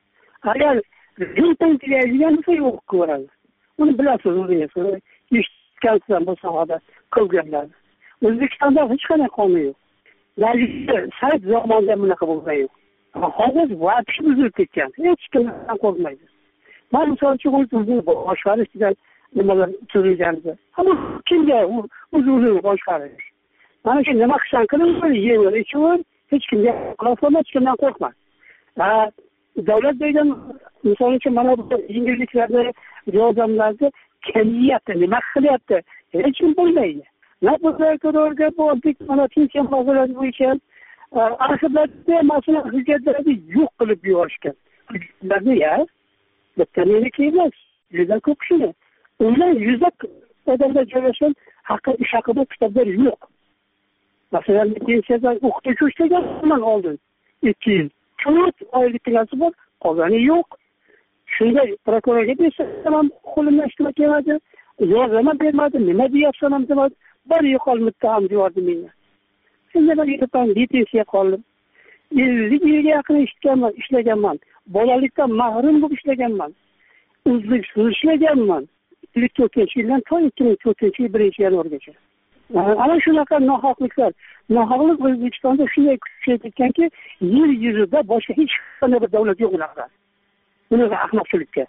Speaker 3: Agar yurtdan keladigan bo'lsa yo'q ko'radi. Uni bilasiz o'zingiz. Eshitgansiz bu sohada qilganlarni. O'zbekistonda hech qanday qonun yo'q. Daryo sayt zamonida bunaqa bo'lgan yo'q. Hozir vaqt buzilib ketgan. Hech kimdan qo'rqmaydi. Men misol uchun o'zimni boshqarishdan nimalar turilganida. Ammo kimga o'zini boshqarish? Mana shu nima qilsang qilib, yever, ichver, hech kimga qilolma, hech kimdan qo'rqma. Ha, davlat degan misol uchun mana bu yengilliklarda, yordamlarda kamiyatda nima qilyapti? Hech kim bilmaydi. Napoleonga bordik, mana pensiya masalalari bo'yicha arxivlarda masalan hujjatlarni yo'q qilib yuborishgan. Hujjatlarni ya, bitta meniki emas, juda ko'p kishini. Undan yuzlab odamlar joylashgan haqi ish haqida kitoblar yo'q. Masalan, pensiyadan o'qituvchi ishlagan oldin ikki yil. to'rt oylik pensiya bor, qolgani yo'q. Shunday prokurorga desam, qo'limdan ishtirok qilmadi, yordam bermadi, nima deyapsan ham demadi. Bir yo'qol muttaham deyordi menga. Shunday bir yerdan detensiya qoldim. ellik yilga yaqin ishlaganman, ishlaganman. Bolalikdan mahrum bo'lib ishlaganman. O'zbekistonda ishlaganman. ikki ming to'rtinchi yildan to ikki ming to'rtinchi yil birinchi yanvargacha. Ana shunaqa nohaqliklar. Nohaqlik O'zbekistonda shunday kuchayib ketganki, yer yuzida boshqa hech qanday bir davlat yo'q unaqa. Bunaqa ahmoqchilikka.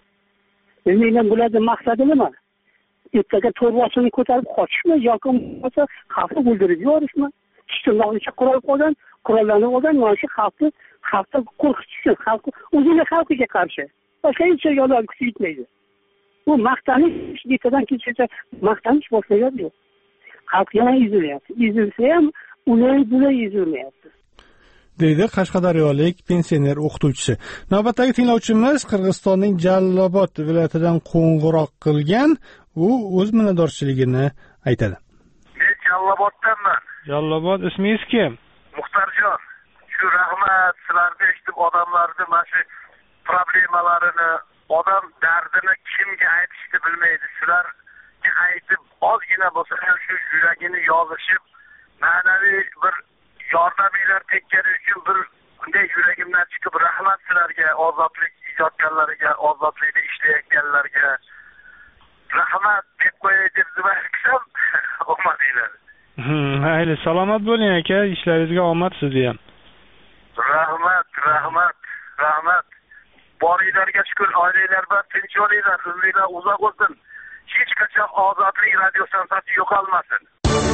Speaker 3: Mendan bularning maqsadi nima? Ertaga to'rvasini ko'tarib qochishmi yoki bo'lmasa xalqni o'ldirib yuborishmi? Ijtimoiy qurol qo'ygan, qurollarni olgan, mana shu xalqni xalqni qo'rqitish uchun, xalq o'ziga xalqiga qarshi. boshqa hech joyga ular kuchi yetmaydi. Bu maqtanish yetadan kechacha maqtanish boshlagani yo'q. Xalq yana ezilyapti. Ezilsa ham ulay bulay ezilmayapti.
Speaker 1: deydi qashqadaryolik pensioner o'qituvchisi. Navbatdagi tinglovchimiz Qirg'izistonning Jallobod viloyatidan qo'ng'iroq qilgan, u o'z minnatdorchiligini aytadi.
Speaker 15: Men Jalloboddanman.
Speaker 14: Jallobod, ismingiz kim?
Speaker 15: Muxtarjon. Shu rahmat sizlarga eshitib odamlarni mana shu problemalarini, odam dardini kimga aytishni bilmaydi. Shularga aytib ozgina bo'lsa ham shu yuragini yozishib, ma'naviy bir yordaminglar tekkani uchun bir bunday yuragimdan chiqib rahmat sizlarga, ozodlik ijodkorlariga, ozodlikda ishlayotganlarga rahmat deb qo'yay deb nima qilsam olmadinglar.
Speaker 14: Mayli, salomat bo'ling aka, ishlaringizga omad sizga ham.
Speaker 15: Rahmat, rahmat, rahmat. Boringlarga shukr, oilanglar bilan tinch bo'linglar, umringlar uzoq bo'lsin. Hech qachon ozodlik radio stansiyasi yo'qolmasin.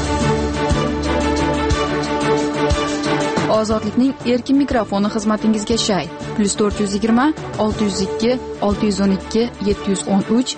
Speaker 7: Ozodlikning erkin mikrofoni xizmatingizga shay. plus to'rt yuz yigirma olti yuz ikki olti yuz o'n ikki yetti yuz o'n uch.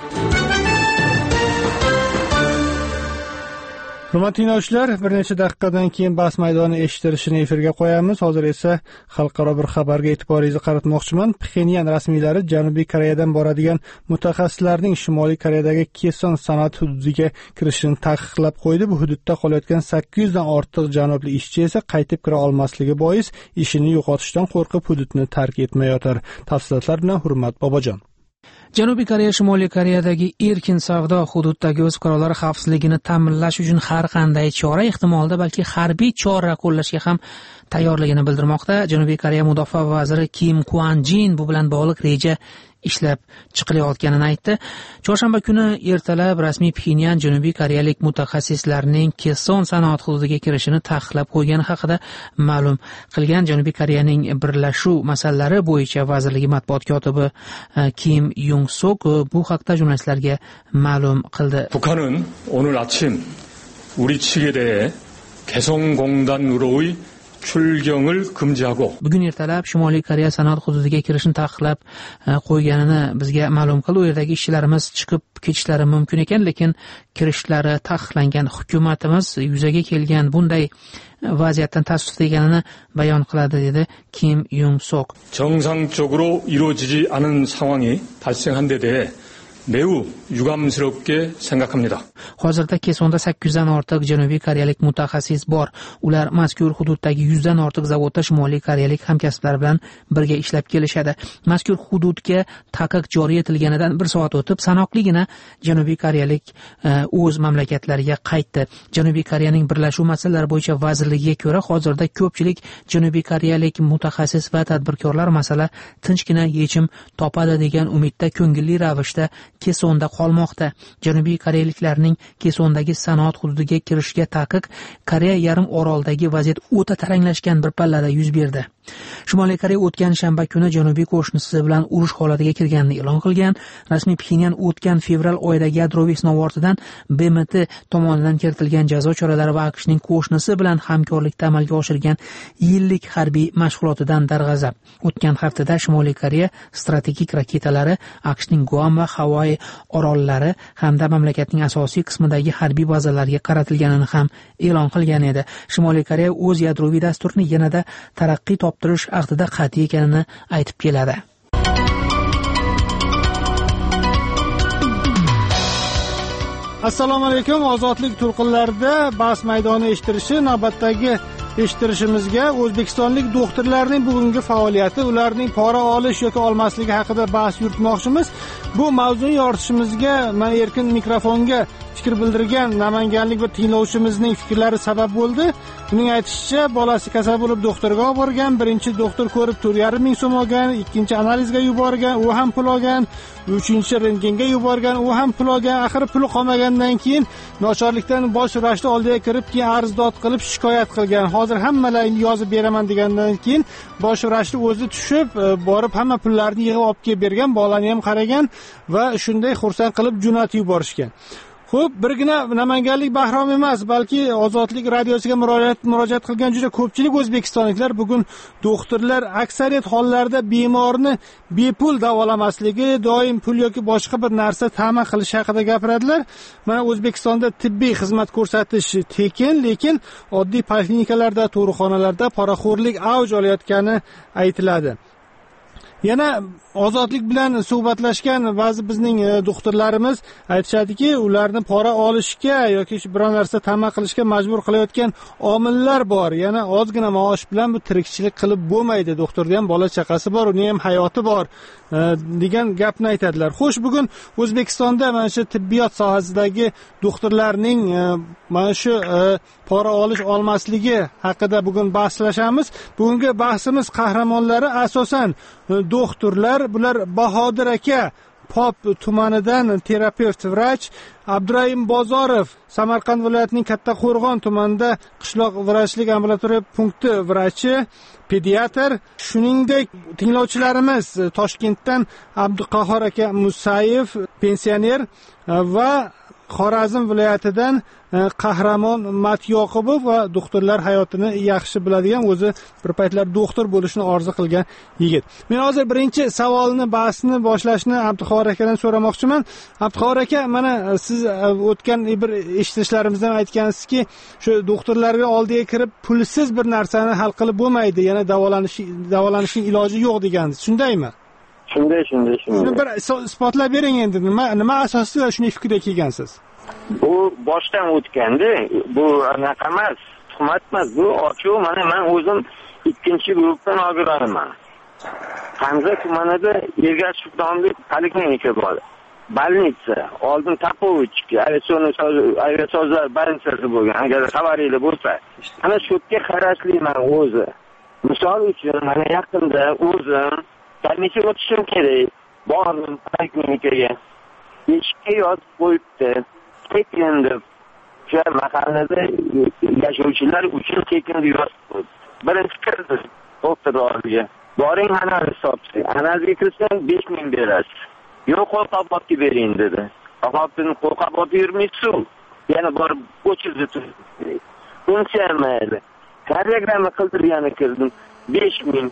Speaker 1: Hurmatli tinglovchilar, bir necha daqiqadan keyin bahs maydoni eshittirishini efirga qo'yamiz. Hozir esa xalqaro bir xabarga e'tiboringizni qaratmoqchiman. Pxenyan rasmiylari Janubiy Koreyadan boradigan mutaxassislarning Shimoliy Koreyadagi Keson sanoat hududiga kirishini taqiqlab qo'ydi. Bu hududda qolayotgan sakkiz yuz dan ortiq janubli ishchi esa qaytib kira olmasligi bois ishini yo'qotishdan qo'rqib hududni tark etmayotir. Tafsilotlar bilan Hurmat Bobojon.
Speaker 5: Janubiy Koreya Shimoliy Koreyadagi erkin savdo hududdagi o'z fuqarolari xavfsizligini ta'minlash uchun har qanday chora, ehtimolda balki harbiy chora qo'llashga ham tayyorligini bildirmoqda. Janubiy Koreya mudofaa vaziri Kim Kwon Jin bu bilan bog'liq reja ishlab chiqilayotganini aytdi. Chorshanba kuni ertalab rasmiy Pxenyan Janubiy koreyalik mutaxassislarning Keson sanoat hududiga kirishini taqiqlab qo'ygani haqida ma'lum qilgan. Janubiy Koreyaning birlashuv masalalari bo'yicha vazirligi matbuot kotibi Kim Yung-sok bu haqda jurnalistlarga ma'lum qildi.
Speaker 6: 북한은 오늘 아침 우리 측에 대해 개성공단으로의 출경을 금지하고
Speaker 5: bugun ertalab Shimoliy Koreya sanoat hududiga kirishni taqiqlab qo'yganini bizga ma'lum qildi. U yerdagi ishchilarimiz chiqib ketishlari mumkin ekan, lekin kirishlari taqiqlangan. Hukumatimiz yuzaga kelgan bunday vaziyatdan tasdiq ekanini bayon qiladi, dedi Kim Yung-sok.
Speaker 6: 정상적으로 이루어지지 않은 상황이 발생한 데 대해 매우 yugamsirabga 생각합니다.
Speaker 5: Hozirda Kesonda sakkiz yuz dan ortiq Janubiy koreyalik mutaxassis bor. Ular mazkur hududdagi yuz dan ortiq zavodda Shimoliy koreyalik hamkasblar bilan birga ishlab kelishadi. Mazkur hududga taqiq joriy etilganidan bir soat o'tib sanoqligina Janubiy koreyalik o'z mamlakatlariga qaytdi. Janubiy Koreyaning birlashuv masalalari bo'yicha vazirligiga ko'ra, hozirda ko'pchilik Janubiy koreyalik mutaxassis va tadbirkorlar masala tinchgina yechim topadi degan umidda ko'ngilli ravishda Kesonda qolmoqda. Janubiy koreyaliklarning Kesondagi sanoat hududiga kirishga taqiq Koreya yarim orolidagi vaziyat o'ta taranglashgan bir pallada yuz berdi. Shimoliy Koreya o'tgan shanba kuni janubiy qo'shnisi bilan urush holatiga kirganini e'lon qilgan. Rasmiy Pxenyan o'tgan fevral oyidagi yadroviy sinov ortidan B M T tomonidan kiritilgan jazo choralari va AQShning qo'shnisi bilan hamkorlikda amalga oshirgan yillik harbiy mashg'ulotidan darg'azab. O'tgan haftada Shimoliy Koreya strategik raketalari AQShning Guam va Havai orollari hamda mamlakatning asosiy qismidagi harbiy bazalarga qaratilganini ham e'lon qilgan edi. Shimoliy Koreya o'z yadroviy dasturini yanada taraqqiy toptirish ahdida qat'iy ekanini aytib keladi.
Speaker 1: Assalomu alaykum. Ozodlik to'lqinlarida bahs maydoni eshittirishi navbatdagi eshittirishimizga o'zbekistonlik doktorlarning bugungi faoliyati, ularning pora olish yoki olmasligi haqida bahs yuritmoqchimiz. Bu mavzuni yoritishimizga men erkin mikrofonga fikr bildirgan namanganlik bir tinglovchimizning fikrlari sabab bo'ldi. Uning aytishicha, bolasi kasal bo'lib doktorga olib borgan, birinchi doktor ko'rib to'rt yarim ming so'm olgan, ikkinchi analizga yuborgan, u ham pul olgan, uchinchi rentgenga yuborgan, u ham pul olgan. Axir puli qolmagandan keyin nochorlikdan bosh vrachni oldiga kirib, keyin arzdod qilib shikoyat qilgan. Hozir hammalarini yozib beraman degandan keyin bosh vrachni o'zi tushib, borib hamma pullarni yig'ib olib kelib bergan, bolani ham qaragan va shunday xursand qilib jo'natib yuborishgan. Xo'p, birgina namanganlik Bahrom emas, balki Ozodlik radiosiga murojaat murojaat qilgan juda ko'pchilik o'zbekistonliklar bugun doktorlar aksariyat hollarda bemorni bepul davolamasligi, doim pul yoki boshqa bir narsa ta'min qilish haqida gapiradilar. Mana O'zbekistonda tibbiy xizmat ko'rsatish tekin, lekin oddiy poliklinikalarda, tug'ruqxonalarda poraxo'rlik avj olayotgani aytiladi. Yana Ozodlik bilan suhbatlashgan ba'zi bizning doktorlarimiz aytishadiki, ularni pora olishga yoki biror narsa ta'min qilishga majbur qilayotgan omillar bor. Yana ozgina maosh bilan bu tirikchilik qilib bo'lmaydi. Doktorda ham bola chaqasi bor, uning ham hayoti bor degan gapni aytadilar. Xo'sh, bugun O'zbekistonda mana shu tibbiyot sohasidagi doktorlarning mana shu pora olish olmasligi haqida bugun bahslashamiz. Bugungi bahsimiz qahramonlari asosan doktorlar. Bular Bahodir aka Pop tumanidan terapevt vrach, Abdurahim Bozorov Samarqand viloyatining Kattaqo'rg'on tumanida qishloq vrachlik ambulatoriya punkti vrachi, pediatr, shuningdek tinglovchilarimiz Toshkentdan Abduqahhor aka Musayev pensioner va Xorazm viloyatidan Qahramon Matyoqubov va doktorlar hayotini yaxshi biladigan, o'zi bir paytlar doktor bo'lishni orzu qilgan yigit. Men hozir birinchi savolni, bahsni boshlashni Abduqahhor akadan so'ramoqchiman. Abduqahhor aka, mana siz o'tgan bir eshitishlarimizdan aytgansizki, shu doktorlarga oldiga kirib pulsiz bir narsani hal qilib bo'lmaydi, yana davolanish davolanishning iloji yo'q degansiz. Shundaymi?
Speaker 16: Shunday, shunday, shunday.
Speaker 1: Shuni bir isbotlab bering endi. Nima nima asosida shunday fikrga kelgansiz?
Speaker 16: Bu boshdan o'tgandi. Bu anaqa emas, tuhmat emas. Bu ochiq, mana men o'zim ikkinchi guruhdan og'iraman. Hamza tumanida Ergashev nomli poliklinika bor. Больница, oldin Tapovichki, aviasozlar больницasi bo'lgan. Agar xabaringiz bo'lsa, ana shu yerga qarashliman o'zi. Misol uchun, mana yaqinda o'zim komissiya o'tishim kerak. Bordim poliklinikaga. Eshikka yozib qo'yibdi. Tekin deb. O'sha mahallada yashovchilar uchun tekin deb yozib qo'yibdi. Birinchi kirdi doktor oldiga. Boring analiz topsiz. Analizga kirsang besh ming berasiz. Yo'q, qo'lqopga bering dedi. Qo'lqopni qo'lqopga yurmaysiz. Yana borib o'chirdi turibdi. Buncha mayli. Kardiogramma qildirgani kirdim. besh ming.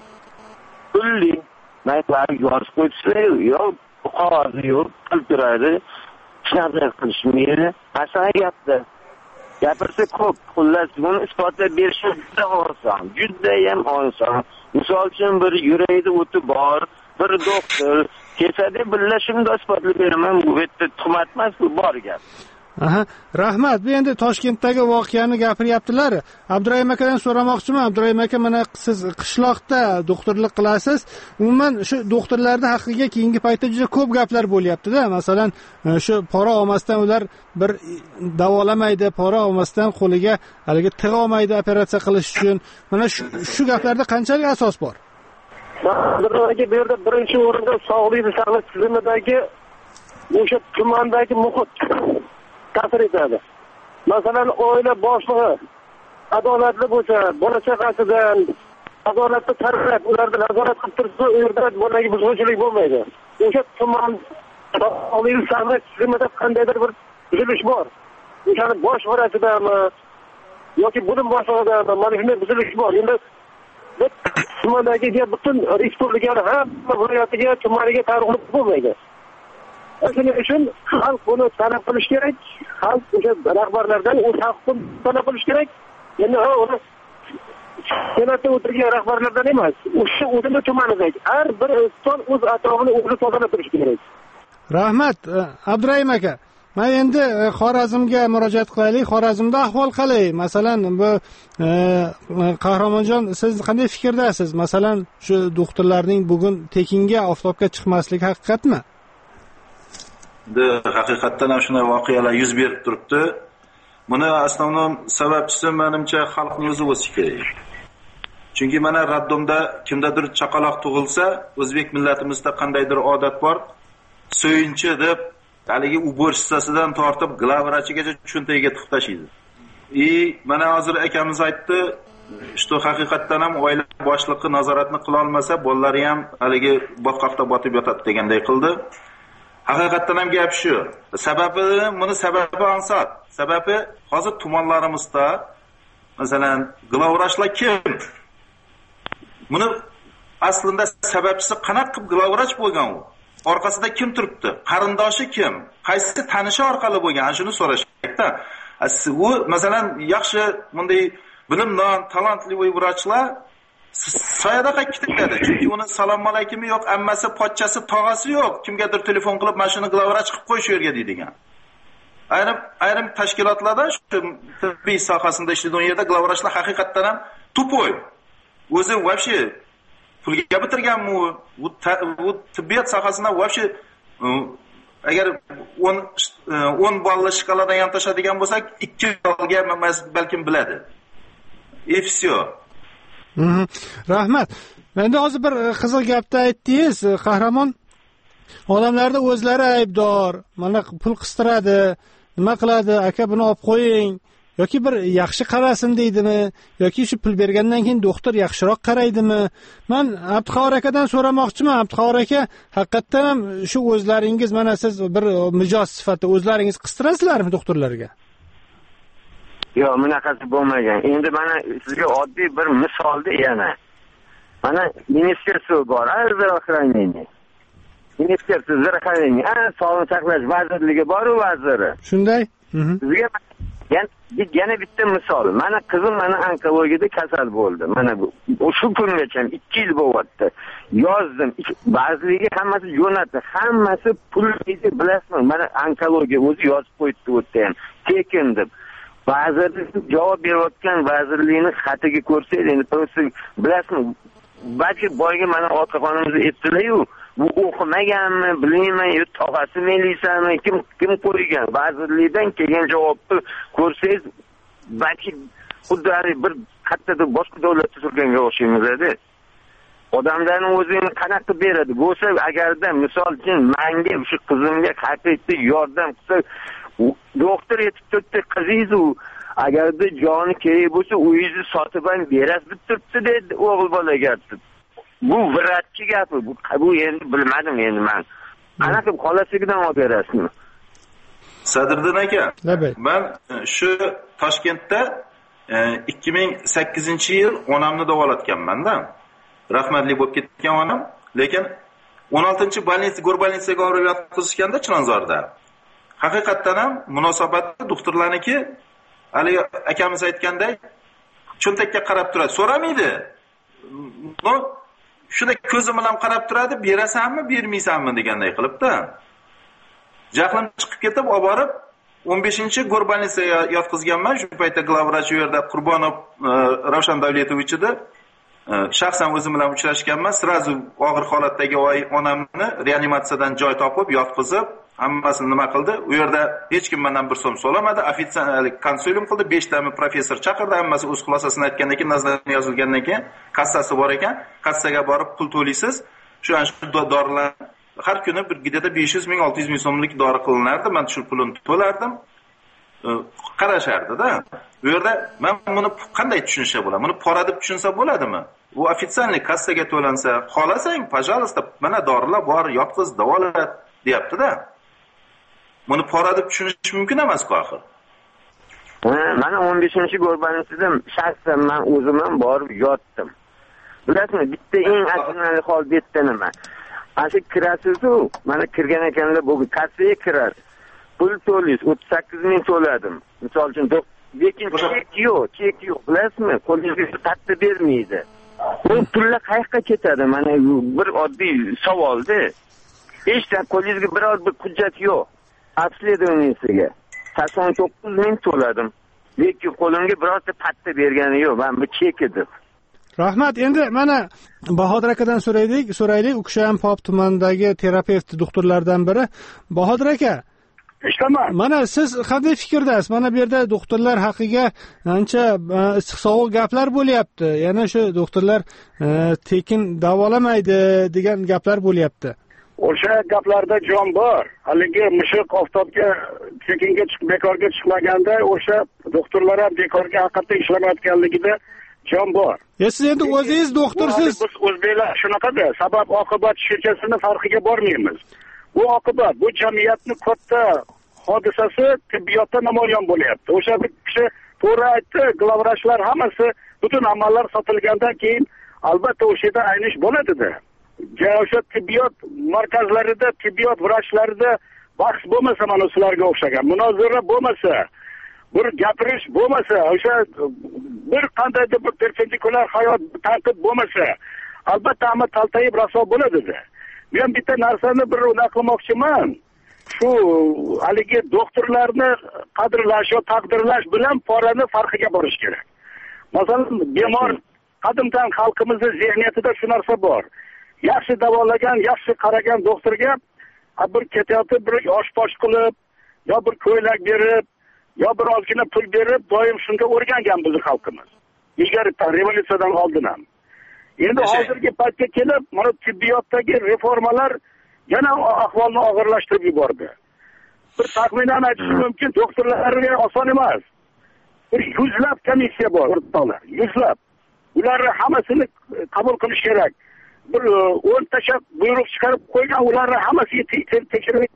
Speaker 16: Pulli maytlar yozib qo'yibsiz. Yo'q, qog'ozi yo'q, qilib turadi. Shunday qilishmaydi. Asal gapda. Gapirsa ko'p. Xullas, buni isbotlab berish juda oson. Juda ham oson. Misol uchun bir yurakda o'ti bor, bir doktor kesadi, billa shunda isbotlab beraman. Bu yerda tuhmat emas, bu bor gap.
Speaker 1: Aha, rahmat. Bu endi Toshkentdagi voqeani gapiryaptilar. Abdurahim akadan so'ramoqchiman. Abdurahim aka, mana siz qishloqda doktorlik qilasiz. Umuman shu doktorlarning haqqiga keyingi paytda juda ko'p gaplar bo'lyapti-da. Masalan, shu pora olmasdan ular bir davolamaydi, pora olmasdan qo'liga haligi tig' olmaydi operatsiya qilish uchun. Mana shu shu gaplarda qanchalik asos bor?
Speaker 17: Abdurahim aka, bu yerda birinchi o'rinda sog'liqni saqlash tizimidagi o'sha tumandagi muhit ta'sir etadi. Masalan, oila boshlig'i adolatli bo'lsa, bola chaqasidan adolatli tarbiya, ularni nazorat qilib tursa, u yerda bolaga buzg'unchilik bo'lmaydi. O'sha tuman sog'liqni saqlash tizimida qandaydir bir buzilish bor. O'shani bosh vrachidami yoki bo'lim boshlig'idami, mana shunday buzilish bor. Endi tumandagi butun respublikani hamma viloyatiga, tumaniga taalluqli bo'lmaydi. Shuning uchun xalq buni talab qilish kerak. Xalq o'sha rahbarlardan o'z haqqini talab qilish kerak. Endi uni senatda o'tirgan rahbarlardan emas, o'sha o'zini tumanidagi har bir inson o'z atrofini o'zi tozalab turishi kerak.
Speaker 1: Rahmat, Abdurahim aka. Men endi Xorazmga murojaat qilaylik. Xorazmda ahvol qalay? Masalan, bu Qahramonjon, siz qanday fikrdasiz? Masalan, shu doktorlarning bugun tekinga oftobga chiqmasligi haqiqatmi?
Speaker 18: Haqiqatdan ham shunday voqealar yuz berib turibdi. Buni asosiy sababchisi menimcha xalqning o'zi bo'lsa kerak. Chunki mana raddomda kimdadir chaqaloq tug'ilsa, o'zbek millatimizda qandaydir odat bor. So'yinchi deb haligi ubor-hissasidan tortib glavrachigacha cho'ntagiga tiqib tashlaydi. И mana hozir akamiz aytdi, что haqiqatdan ham oila boshlig'i nazoratni qila olmasa, bolalari ham haligi botqoqda botib yotadi deganday qildi. haqiqatdan ham gap shu. Sababi, buni sababi ansat. Sababi hozir tumanlarimizda masalan glavvrachlar kim? Buni aslida sababchisi qanaqa qilib glavvrach bo'lgan u? Orqasida kim turibdi? Qarindoshi kim? Qaysi tanishi orqali bo'lgan? Ana shuni so'rash kerakda. U masalan yaxshi bunday bilimdon, talantli vrachlar soyada ketadi. Chunki uni salom alaykum yo'q, ammasi, pochchasi, tog'asi yo'q. Kimgadir telefon qilib mana shuni glavvrach qilib qo'yish yerga deydigan. Ayrim ayrim tashkilotlarda shu tibbiy sohasida ishlaydigan yerda glavvrachlar haqiqatdan ham tupoy. O'zi вообще pulga bitirganmi u? Bu tibbiyot sohasida вообще agar o'n balli shkaladan ham tashadigan bo'lsak, ikki ballga balkim biladi. И все.
Speaker 1: Rahmat. Menda hozir bir qiziq gapni aytdingiz, qahramon. Odamlarda o'zlari aybdor, mana pul qistiradi, nima qiladi, aka buni olib qo'ying, yoki bir yaxshi qarasin deydimi, yoki shu pul bergandan keyin doktor yaxshiroq qaraydimi? Men Abduqahhor akadan so'ramoqchiman. Abduqahhor aka, haqiqatan ham shu o'zlaringiz, mana siz bir mijoz sifatida o'zlaringiz qistirasizlarmi doktorlarga?
Speaker 16: Yo'q, bunaqasi bo'lmagan. Endi mana sizga oddiy bir misolda yana. Mana ministerstvo bor, zdravоохранение. Ministerstvo zdravоохранения, sog'liqni saqlash vazirligi bor-ku vaziri.
Speaker 1: Shunday?
Speaker 16: Sizga yana bitta misol. Mana qizim mana onkologiyada kasal bo'ldi. Mana bu shu kungacha ikki yil bo'lyapti. Yozdim. Ba'ziligi hammasi jo'natdi. Hammasi pul deydi, bilasizmi? Mana onkologiya o'zi yozib qo'yibdi o'tda ham. Tekin deb. Vazirlik javob berayotgan vazirlikning xatiga ko'rsangiz, endi просто bilasizmi, balki boyga mana otaxonimizni aytdilar-yu, bu o'qimaganmi, bilmayman, yo tog'asi melisami, kim kim qo'ygan? Vazirlikdan kelgan javobni ko'rsangiz, balki xuddi bir qayerda boshqa davlatda turganga o'xshaymiz-da. Odamlarning o'zini qanaqa beradi? Bo'lsa, agarda misol uchun menga shu qizimga haqiqiy yordam qilsa, doktor aytib turibdi, qizingiz u agarda joni kerak bo'lsa, uyingizni sotib ham berasiz deb turibdi dedi o'g'il bolaga. Bu vrachchi gapi. Bu bu endi bilmadim endi men. Qanaqa xolasigidan olib berasizmi?
Speaker 18: Sadriddin aka, men shu Toshkentda ikki ming sakkizinchi yil onamni davolatganman-da. Rahmatli bo'lib ketgan onam, lekin o'n oltinchi bolnitsa, go'rbolnitsaga olib yotqizishganda Chilonzorda. Haqiqatdan ham munosabatda doktorlarniki hali akamiz aytganday cho'ntakka qarab turadi, so'ramaydi. No, shunda ko'zi bilan qarab turadi, berasanmi, bermaysanmi deganday qilibdi. Jahlim chiqib ketib, olib borib o'n beshinchi go'rbolnitsaga yotqizganman. Shu paytda glavvrach u yerda Qurbonov Ravshan Davletovich edi. Shaxsan o'zim bilan uchrashganman. Srazu og'ir holatdagi onamni reanimatsiyadan joy topib, yotqizib, hammasini nima qildi? U yerda hech kim mendan bir so'm so'ramadi. Ofitsiant konsulium qildi, besh tami professor chaqirdi, hammasi o'z xulosasini aytgandan keyin, nazardan yozilgandan keyin kassasi bor ekan, kassaga borib pul to'laysiz. Shu an shu dorilar har kuni bir gidada besh yuz ming, olti yuz ming so'mlik dori qilinardi. Men shu pulni to'lardim. Qarashardi-da. Bu yerda men buni qanday tushunsa bo'ladi? Buni pora deb tushunsa bo'ladimi? Bu ofitsiantlik kassaga to'lansa, xohlasang, пожалуйста, mana dorilar bor, yotqiz, davolat deyapti-da. Buni pora deb tushunish mumkin emas-ku axir.
Speaker 16: Mana o'n beshinchi go'rbolnitsada shaxsan men o'zim ham borib yotdim. Bilasizmi, bitta eng achinarli hol bitta nima? Asli kirasiz-ku, mana kirgan ekanlar bu kassaga kirasiz. Pul to'laysiz, o'ttiz sakkiz ming to'ladim. Misol uchun, lekin chek yo'q, chek yo'q, bilasizmi? Qo'lingizga qatta bermaydi. Bu pullar qayerga ketadi? Mana bir oddiy savolda. Hech qanday qo'lingizga biror bir hujjat yo'q. Obsledovaniyasiga sakson to'qqiz ming to'ladim. Lekin qo'limga birorta patta bergani yo'q. Men bu chek edi.
Speaker 1: Rahmat. Endi mana Bahodir akadan so'raylik, so'raylik. U kishi ham Pop tumanidagi terapevt doktorlardan biri. Bahodir aka,
Speaker 17: Eshitaman.
Speaker 1: Mana siz qanday fikrdasiz? Mana bu yerda doktorlar haqiga ancha issiq-sovuq gaplar bo'lyapti. Yana shu doktorlar tekin davolamaydi degan gaplar bo'lyapti.
Speaker 17: O'sha gaplarda jon bor. Haligi mushiq oftobga tekinga chiqib bekorga chiqmaganda o'sha doktorlar ham bekorga haqiqatda ishlamayotganligida jon bor.
Speaker 1: Ya siz endi o'zingiz doktorsiz.
Speaker 17: Biz o'zbeklar shunaqada sabab oqibat tushunchasini farqiga bormaymiz.
Speaker 15: bu oqibat, bu jamiyatni katta hodisasi tibbiyotda namoyon bo'lyapti. O'sha bir kishi to'g'ri aytdi, glavvrachlar hammasi butun amallar sotilgandan keyin albatta o'sha yerda aynish bo'ladi-da. O'sha tibbiyot markazlarida, tibbiyot vrachlarida bahs bo'lmasa, mana sizlarga o'xshagan munozara bo'lmasa, bir gapirish bo'lmasa, o'sha bir qanday bir perpendikulyar hayot tanqid bo'lmasa, albatta hamma taltayib raso bo'ladi-da. Men bitta narsani bir unaqa qilmoqchiman. Shu haligi doktorlarni qadrlash va taqdirlash bilan porani farqiga borish kerak. Masalan, bemor qadimdan xalqimizning zihniyatida shu narsa bor. Yaxshi davolagan, yaxshi qaragan doktorga bir ketayotib bir oshposh qilib, yo bir ko'ylak berib, yo bir ozgina pul berib, doim shunga o'rgangan bizning xalqimiz. Ilgari revolyutsiyadan oldin ham. Endi hozirgi paytga kelib, mana tibbiyotdagi reformalar yana ahvolni og'irlashtirib yubordi. Bir taxminan aytishim mumkin, doktorlarga oson emas. Bir yuzlab komissiya bor, o'rtoqlar, yuzlab. Ularni hammasini qabul qilish kerak. Bir o'n tacha buyruq chiqarib qo'ygan, ularni hammasiga tekshirib.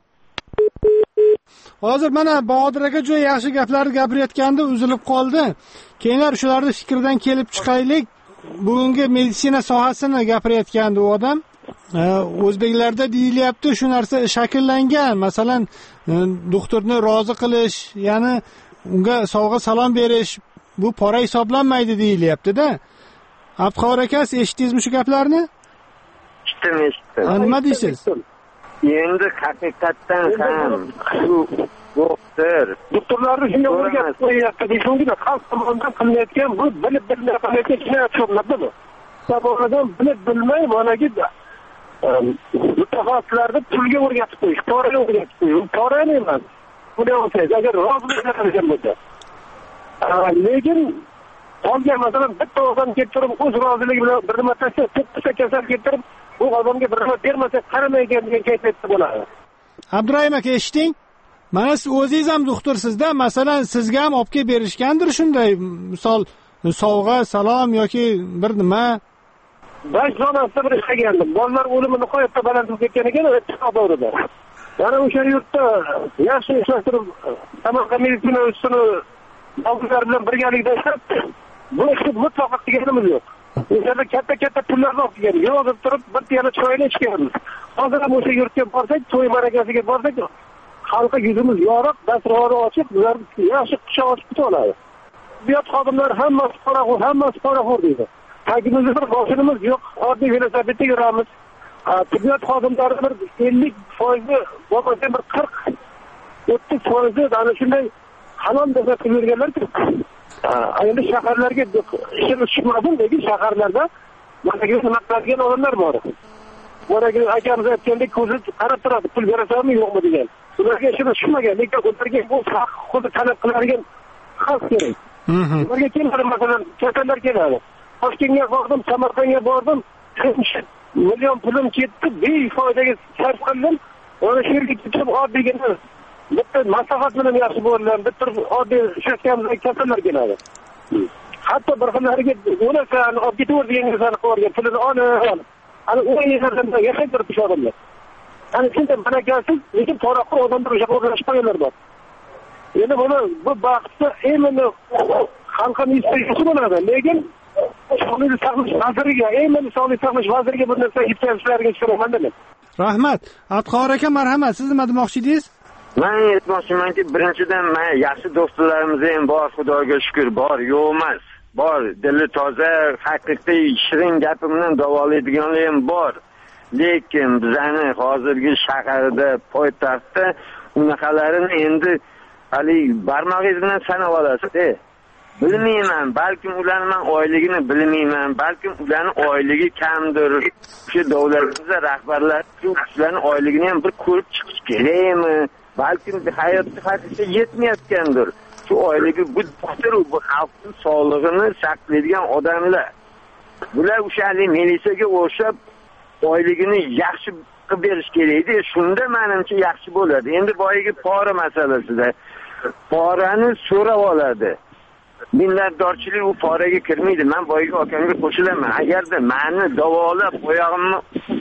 Speaker 1: Hozir mana Bahodir aka juda yaxshi gaplar gapirayotganda uzilib qoldi. Keyinlar shularni fikridan kelib chiqaylik. Bugungi meditsina sohasini gapirayotgandi u odam. O'zbeklarda deyilyapti, shu narsa shakllangan. Masalan, doktorni rozi qilish, ya'ni unga sovg'a salom berish bu pora hisoblanmaydi deyilyapti-da. Abqor aka, eshitdingizmi shu gaplarni?
Speaker 16: Eshitdim, eshitdim.
Speaker 1: Nima deysiz?
Speaker 16: Endi haqiqatdan ham shu doktor,
Speaker 17: doktorlarni shunga o'rgatib qo'yyapti deyishingda, xalq tomonidan qilinayotgan bu bilib bilmay qilinayotgan jinoyat hisoblanadimi? Sababidan bilib bilmay managi mutaxassislarni pulga o'rgatib qo'yish, poraga o'rgatib qo'yish. Pora emas. Buni olsangiz, agar rozilik qiladigan bo'lsa. Lekin qolgan masalan bitta odam kelib turib o'z roziligi bilan bir nima tashlab, to'qqizta kasal keltirib, bu odamga bir nima bermasa qaramaydigan degan kayfiyatda bo'ladi.
Speaker 1: Abdurahim aka, eshiting. Mana siz o'zingiz ham doktorsizda, masalan, sizga ham olib kelib berishgandir shunday, misol sovg'a, salom yoki bir nima.
Speaker 17: Bash zonasida bir ish qilgandim. Bolalar o'limi nihoyatda baland bo'lib ketgan ekan, davrida. Yana o'sha yurtda yaxshi ishlashtirib, Samarqand meditsina institutini doktorlar bilan birgalikda ishlab, bu ishni mutlaqo qilganimiz yo'q. O'shada katta-katta pullarni olib kelgan. Yozib turib, bir tiyana choyni ichganmiz. Hozir ham o'sha yurtga borsak, to'y marakasiga borsak, xalqqa yuzimiz yoriq, dasturxonni ochib, ular yaxshi quchoq ochib kutib oladi. Tibbiyot xodimlari hammasi qoraqo'r, hammasi qoraqo'r deydi. Tagimizda bir boshimiz yo'q, oddiy velosipedda yuramiz. Tibbiyot xodimlari bir ellik foiz, bo'lmasa bir qirq o'ttiz foiz ana shunday halol deb qilganlar-ku. Endi shaharlarga ishimiz tushmasin, lekin shaharlarda mana shu nima qiladigan odamlar bor. Boraga akamiz aytgandek, ko'zi qarab turadi, pul berasanmi yo'qmi degan. Ularga ishimiz tushmagan, lekin ularga bu haq xuddi talab qiladigan xalq kerak. Ularga keladi, masalan, kasallar keladi. Toshkentga bordim, Samarqandga bordim, million pulim ketdi, befoydaga sarf qildim. Ona shu yerga ketib oddiygina bitta maslahat bilan yaxshi bo'lgan, bitta oddiy shakkamizga kasallar keladi. Hatto bir xillariga o'lasan, olib ketaver degan narsani qilgan, pulini olib, ana u yerlardan yashab turibdi odamlar. Ana shunday malakasiz, lekin to'raqo'r odamlar o'sha o'rnashib qolganlar bor. Endi buni bu baxtda endi xalqning istagi bo'ladi, lekin Sog'liqni saqlash vaziriga, eng sog'liqni saqlash vaziriga bir narsa yetkazishlariga so'raman.
Speaker 1: Rahmat. Abqor aka, marhamat. Siz nima demoqchi edingiz?
Speaker 16: Men aytmoqchimanki, birinchidan men yaxshi do'stlarimiz ham bor, Xudoga shukr, bor, yo'q emas. Bor, dili toza, haqiqiy shirin gapi bilan davolaydiganlar ham bor. Lekin bizani hozirgi shaharda, poytaxtda unaqalarini endi hali barmog'ingiz bilan sanab olasiz. Bilmayman, balkim ularning oyligini bilmayman, balkim ularning oyligi kamdir. Shu davlatimizda rahbarlar shu kishilarning oyligini ham bir ko'rib chiqish kerakmi? Balkim hayotda haqida yetmayotgandir. Shu oyligi bu doktor, bu xalqning sog'lig'ini saqlaydigan odamlar. Bular o'shali militsiyaga o'xshab oyligini yaxshi qilib berish kerak-edi. Shunda menimcha yaxshi bo'ladi. Endi boyagi pora masalasida porani so'rab oladi. Minnatdorchilik u poraga kirmaydi. Men boyagi akamga qo'shilaman. Agarda meni davolab oyog'imni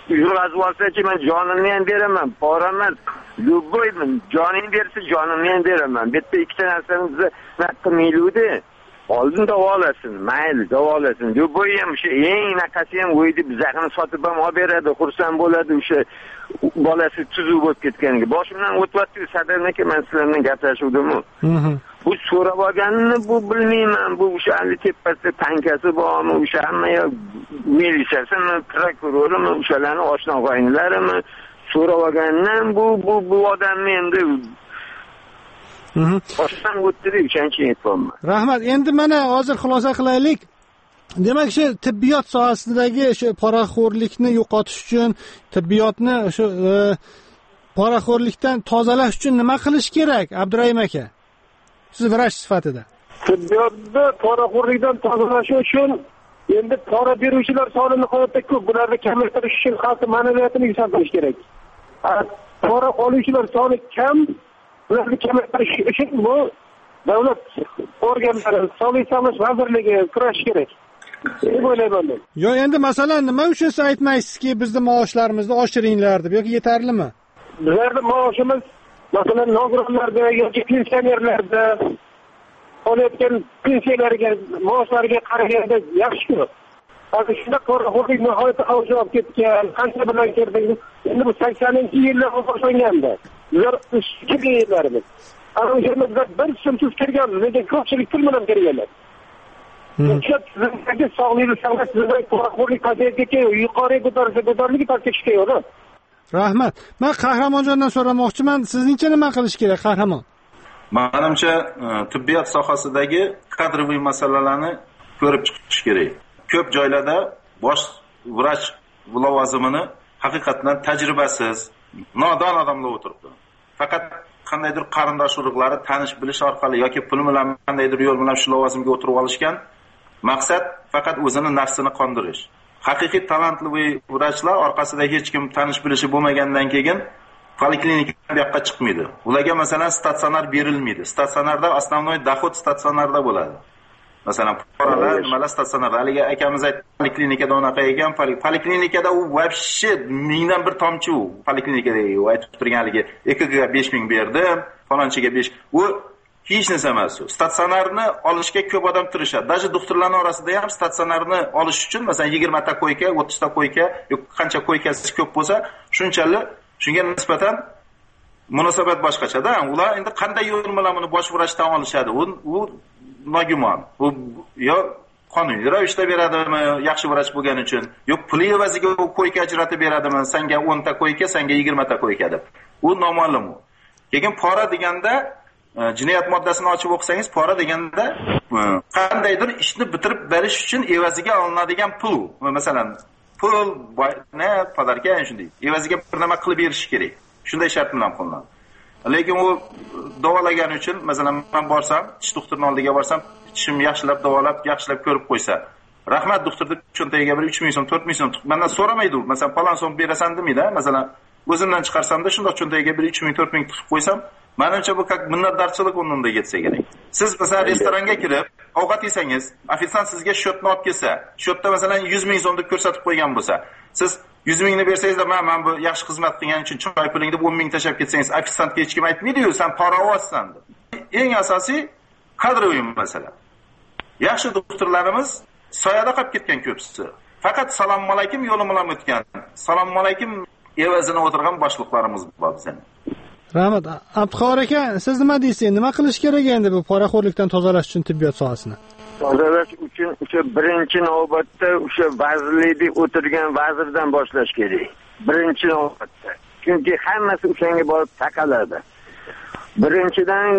Speaker 16: yurg'azib olsachi, men jonimni ham beraman, pora emas, любой joningni bersa jonimni ham beraman. Bitta ikkita narsani biza qilmaydi. Oldin davolasin, mayli davolasin. Любой ham o'sha eng naqasi ham o'ydi bizaqini sotib ham olib beradi, xursand bo'ladi o'sha bolasi tuzuq bo'lib ketganiga. Boshimdan o'tibdi Sadar aka, men sizlar bilan gaplashuvdim-ku. Bu so'rab olganini bu bilmayman. Bu o'sha tepasida tankasi bormi, o'sha hamma yoq militsiyasimi, prokurorimi, o'shalarni oshna og'aynilarimi so'rab olgandan bu bu bu odamni endi boshdan o'tdi, o'shancha aytmoqman.
Speaker 1: Rahmat. Endi mana hozir xulosa qilaylik. Demak, shu tibbiyot sohasidagi shu poraxo'rlikni yo'qotish uchun, tibbiyotni shu poraxo'rlikdan tozalash uchun nima qilish kerak, Abdurahim aka? Siz vrach sifatida.
Speaker 17: Tibbiyotni poraxo'rlikdan tozalash uchun endi pora beruvchilar soni nihoyatda ko'p. Bularni kamaytirish uchun xalq ma'naviyatini yuksaltirish kerak. Pora oluvchilar soni kam, ularni kamaytirish uchun bu davlat organlari, Sog'liqni saqlash vazirligi kurashish kerak. Deb o'ylayman.
Speaker 1: Yo, endi masalan nima uchun siz aytmaysizki, bizning maoshlarimizni oshiringlar deb, yoki yetarlimi?
Speaker 17: Bizlarning maoshimiz masalan nogironlarda yoki pensionerlarda olayotgan pensiyalarga, maoshlariga qaraganda yaxshi-ku. Hozir shunda poraxo'rlik nihoyatda avj olib ketgan, qancha bilan kirdik. Endi bu saksoninchi yillar boshlanganda. Ular ikki yillarimiz. Ana o'shamizda bir so'msiz kirgan, lekin ko'pchilik pul bilan kirganlar. Sizlarga sog'liqni saqlash, sizlarga poraxo'rlik qadriga yuqori ko'tarishga ko'tariligi tartibga kerak.
Speaker 1: Rahmat. Men Qahramonjondan so'ramoqchiman, sizningcha nima qilish kerak, Qahramon?
Speaker 18: Menimcha tibbiyot sohasidagi kadroviy masalalarni ko'rib chiqish kerak. Ko'p joylarda bosh vrach lavozimini haqiqatan tajribasiz, nodon odamlar o'tiribdi. Faqat qandaydir qarindosh urug'lari tanish bilish orqali yoki pul bilan qandaydir yo'l bilan shu lavozimga o'tirib olishgan. Maqsad faqat o'zini nafsini qondirish. Haqiqiy talantli vrachlar orqasida hech kim tanish bilishi bo'lmagandan keyin poliklinika bu yoqqa chiqmaydi. Ularga masalan statsionar berilmaydi. Statsionarda основной доход statsionarda bo'ladi. Masalan, poralar, nimalar statsionarda. Haliga akamiz aytdi, poliklinikada unaqa ekan, poliklinikada u вообще mingdan bir tomchi u. Poliklinikada u aytib turganligi E K G ga besh ming berdim, falonchiga besh. U hech narsa emas u. Statsionarni olishga ko'p odam tirishadi. Даже doktorlarning orasida ham statsionarni olish uchun masalan yigirma ta koyka, o'ttiz ta koyka, yoki qancha koykasi ko'p bo'lsa, shunchalik shunga nisbatan munosabat boshqacha-da. Ular endi qanday yo'l bilan buni bosh vrachdan olishadi? U u nogumon. U yo qonuniy ravishda beradimi, yaxshi vrach bo'lgani uchun, yo'q pul evaziga koyka ajratib beradimi, senga o'n ta koyka, senga yigirma ta koyka deb. U noma'lum u. Keyin pora deganda jinoyat moddasini ochib o'qisangiz, pora deganda qandaydir ishni bitirib berish uchun evaziga olinadigan pul. Masalan, pul, ne, podarka shunday. Evaziga bir nima qilib berish kerak. Shunday shart bilan qo'llanadi. Lekin u davolagani uchun, masalan, men borsam, tish doktorining oldiga borsam, tishim yaxshilab davolab, yaxshilab ko'rib qo'ysa, rahmat doktor deb cho'ntagiga bir uch ming so'm, to'rt ming so'm mendan so'ramaydi u. Masalan, falon so'm berasan demaydi, masalan, o'zimdan chiqarsamda shunday cho'ntagiga bir uch ming, to'rt ming tiqib qo'ysam, menimcha bu как minnatdorchilik o'rnida ketsa kerak. Siz masalan restoranga kirib, ovqat yesangiz, ofitsiant sizga shotni olib kelsa, shotda masalan yuz ming so'm deb ko'rsatib qo'ygan bo'lsa, siz yuz mingni bersangizda, men men bu yaxshi xizmat qilganing uchun choy puling deb o'n ming tashab ketsangiz, ofitsiantga hech kim aytmaydi-yu, sen pora olsan deb. Eng asosiy kadroviy masala. Yaxshi doktorlarimiz soyada qolib ketgan ko'psi. Faqat salom alaykum yo'li bilan o'tgan. Salom alaykum evazini o'tirgan boshliqlarimiz bor bizning.
Speaker 1: Rahmat. Abduqahhor aka, siz nima deysiz? Nima qilish kerak endi bu poraxo'rlikdan tozalash uchun tibbiyot sohasini?
Speaker 16: Tozalash uchun o'sha birinchi navbatda o'sha vazirlikda o'tirgan vazirdan boshlash kerak. Birinchi navbatda. Chunki hammasi o'shanga borib taqaladi. Birinchidan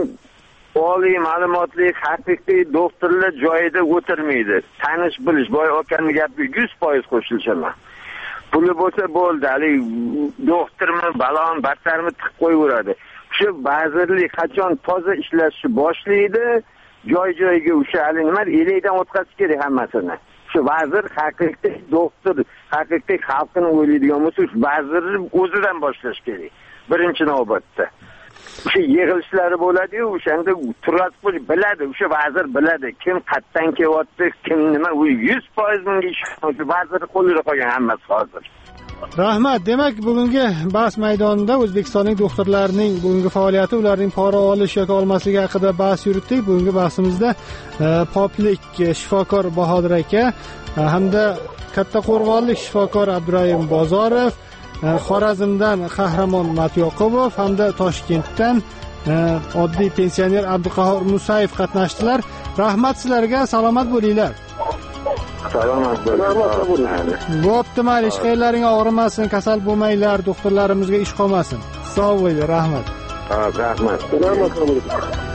Speaker 16: oliy ma'lumotli haqiqiy doktorlar joyida o'tirmaydi. Tanish bilish, boy okamning gapi yuz foiz qo'shilishadi. Puli bo'lsa bo'ldi, hali doktormi, balon, battarmi tiqib qo'yaveradi. Shu vazirlik qachon toza ishlashni boshlaydi, joy-joyiga o'sha hali nima elakdan o'tkazish kerak hammasini. Shu vazir haqiqiy doktor, haqiqiy xalqni o'ylaydigan bo'lsa, shu vazir o'zidan boshlash kerak. Birinchi navbatda. O'sha yig'ilishlari bo'ladi-yu, o'shanda turib biladi, o'sha vazir biladi, kim qayerdan kelyapti, kim nima, u yuz foiz bunga ishonchi vazir qo'lida qolgan hammasi hozir.
Speaker 10: Rahmat. Demak, bugungi bahs maydonida O'zbekistonning doktorlarining bugungi faoliyati, ularning pora olish yoki olmasligi haqida bahs yuritdik. Bugungi bahsimizda Poplik shifokor Bahodir aka hamda Kattaqo'rg'onlik shifokor Abdurahim Bozorov, Xorazmdan Qahramon Matyoqubov hamda Toshkentdan oddiy pensioner Abduqahhor Musayev qatnashdilar. Rahmat sizlarga, salomat bo'linglar.
Speaker 16: Salomat bo'ling.
Speaker 10: Bo'pti, mayli, ish xayrlaring og'rimasin, kasal bo'lmanglar, doktorlarimizga ish qolmasin. Sog' bo'ling, rahmat.
Speaker 16: Ha, rahmat.
Speaker 17: Salomat bo'ling.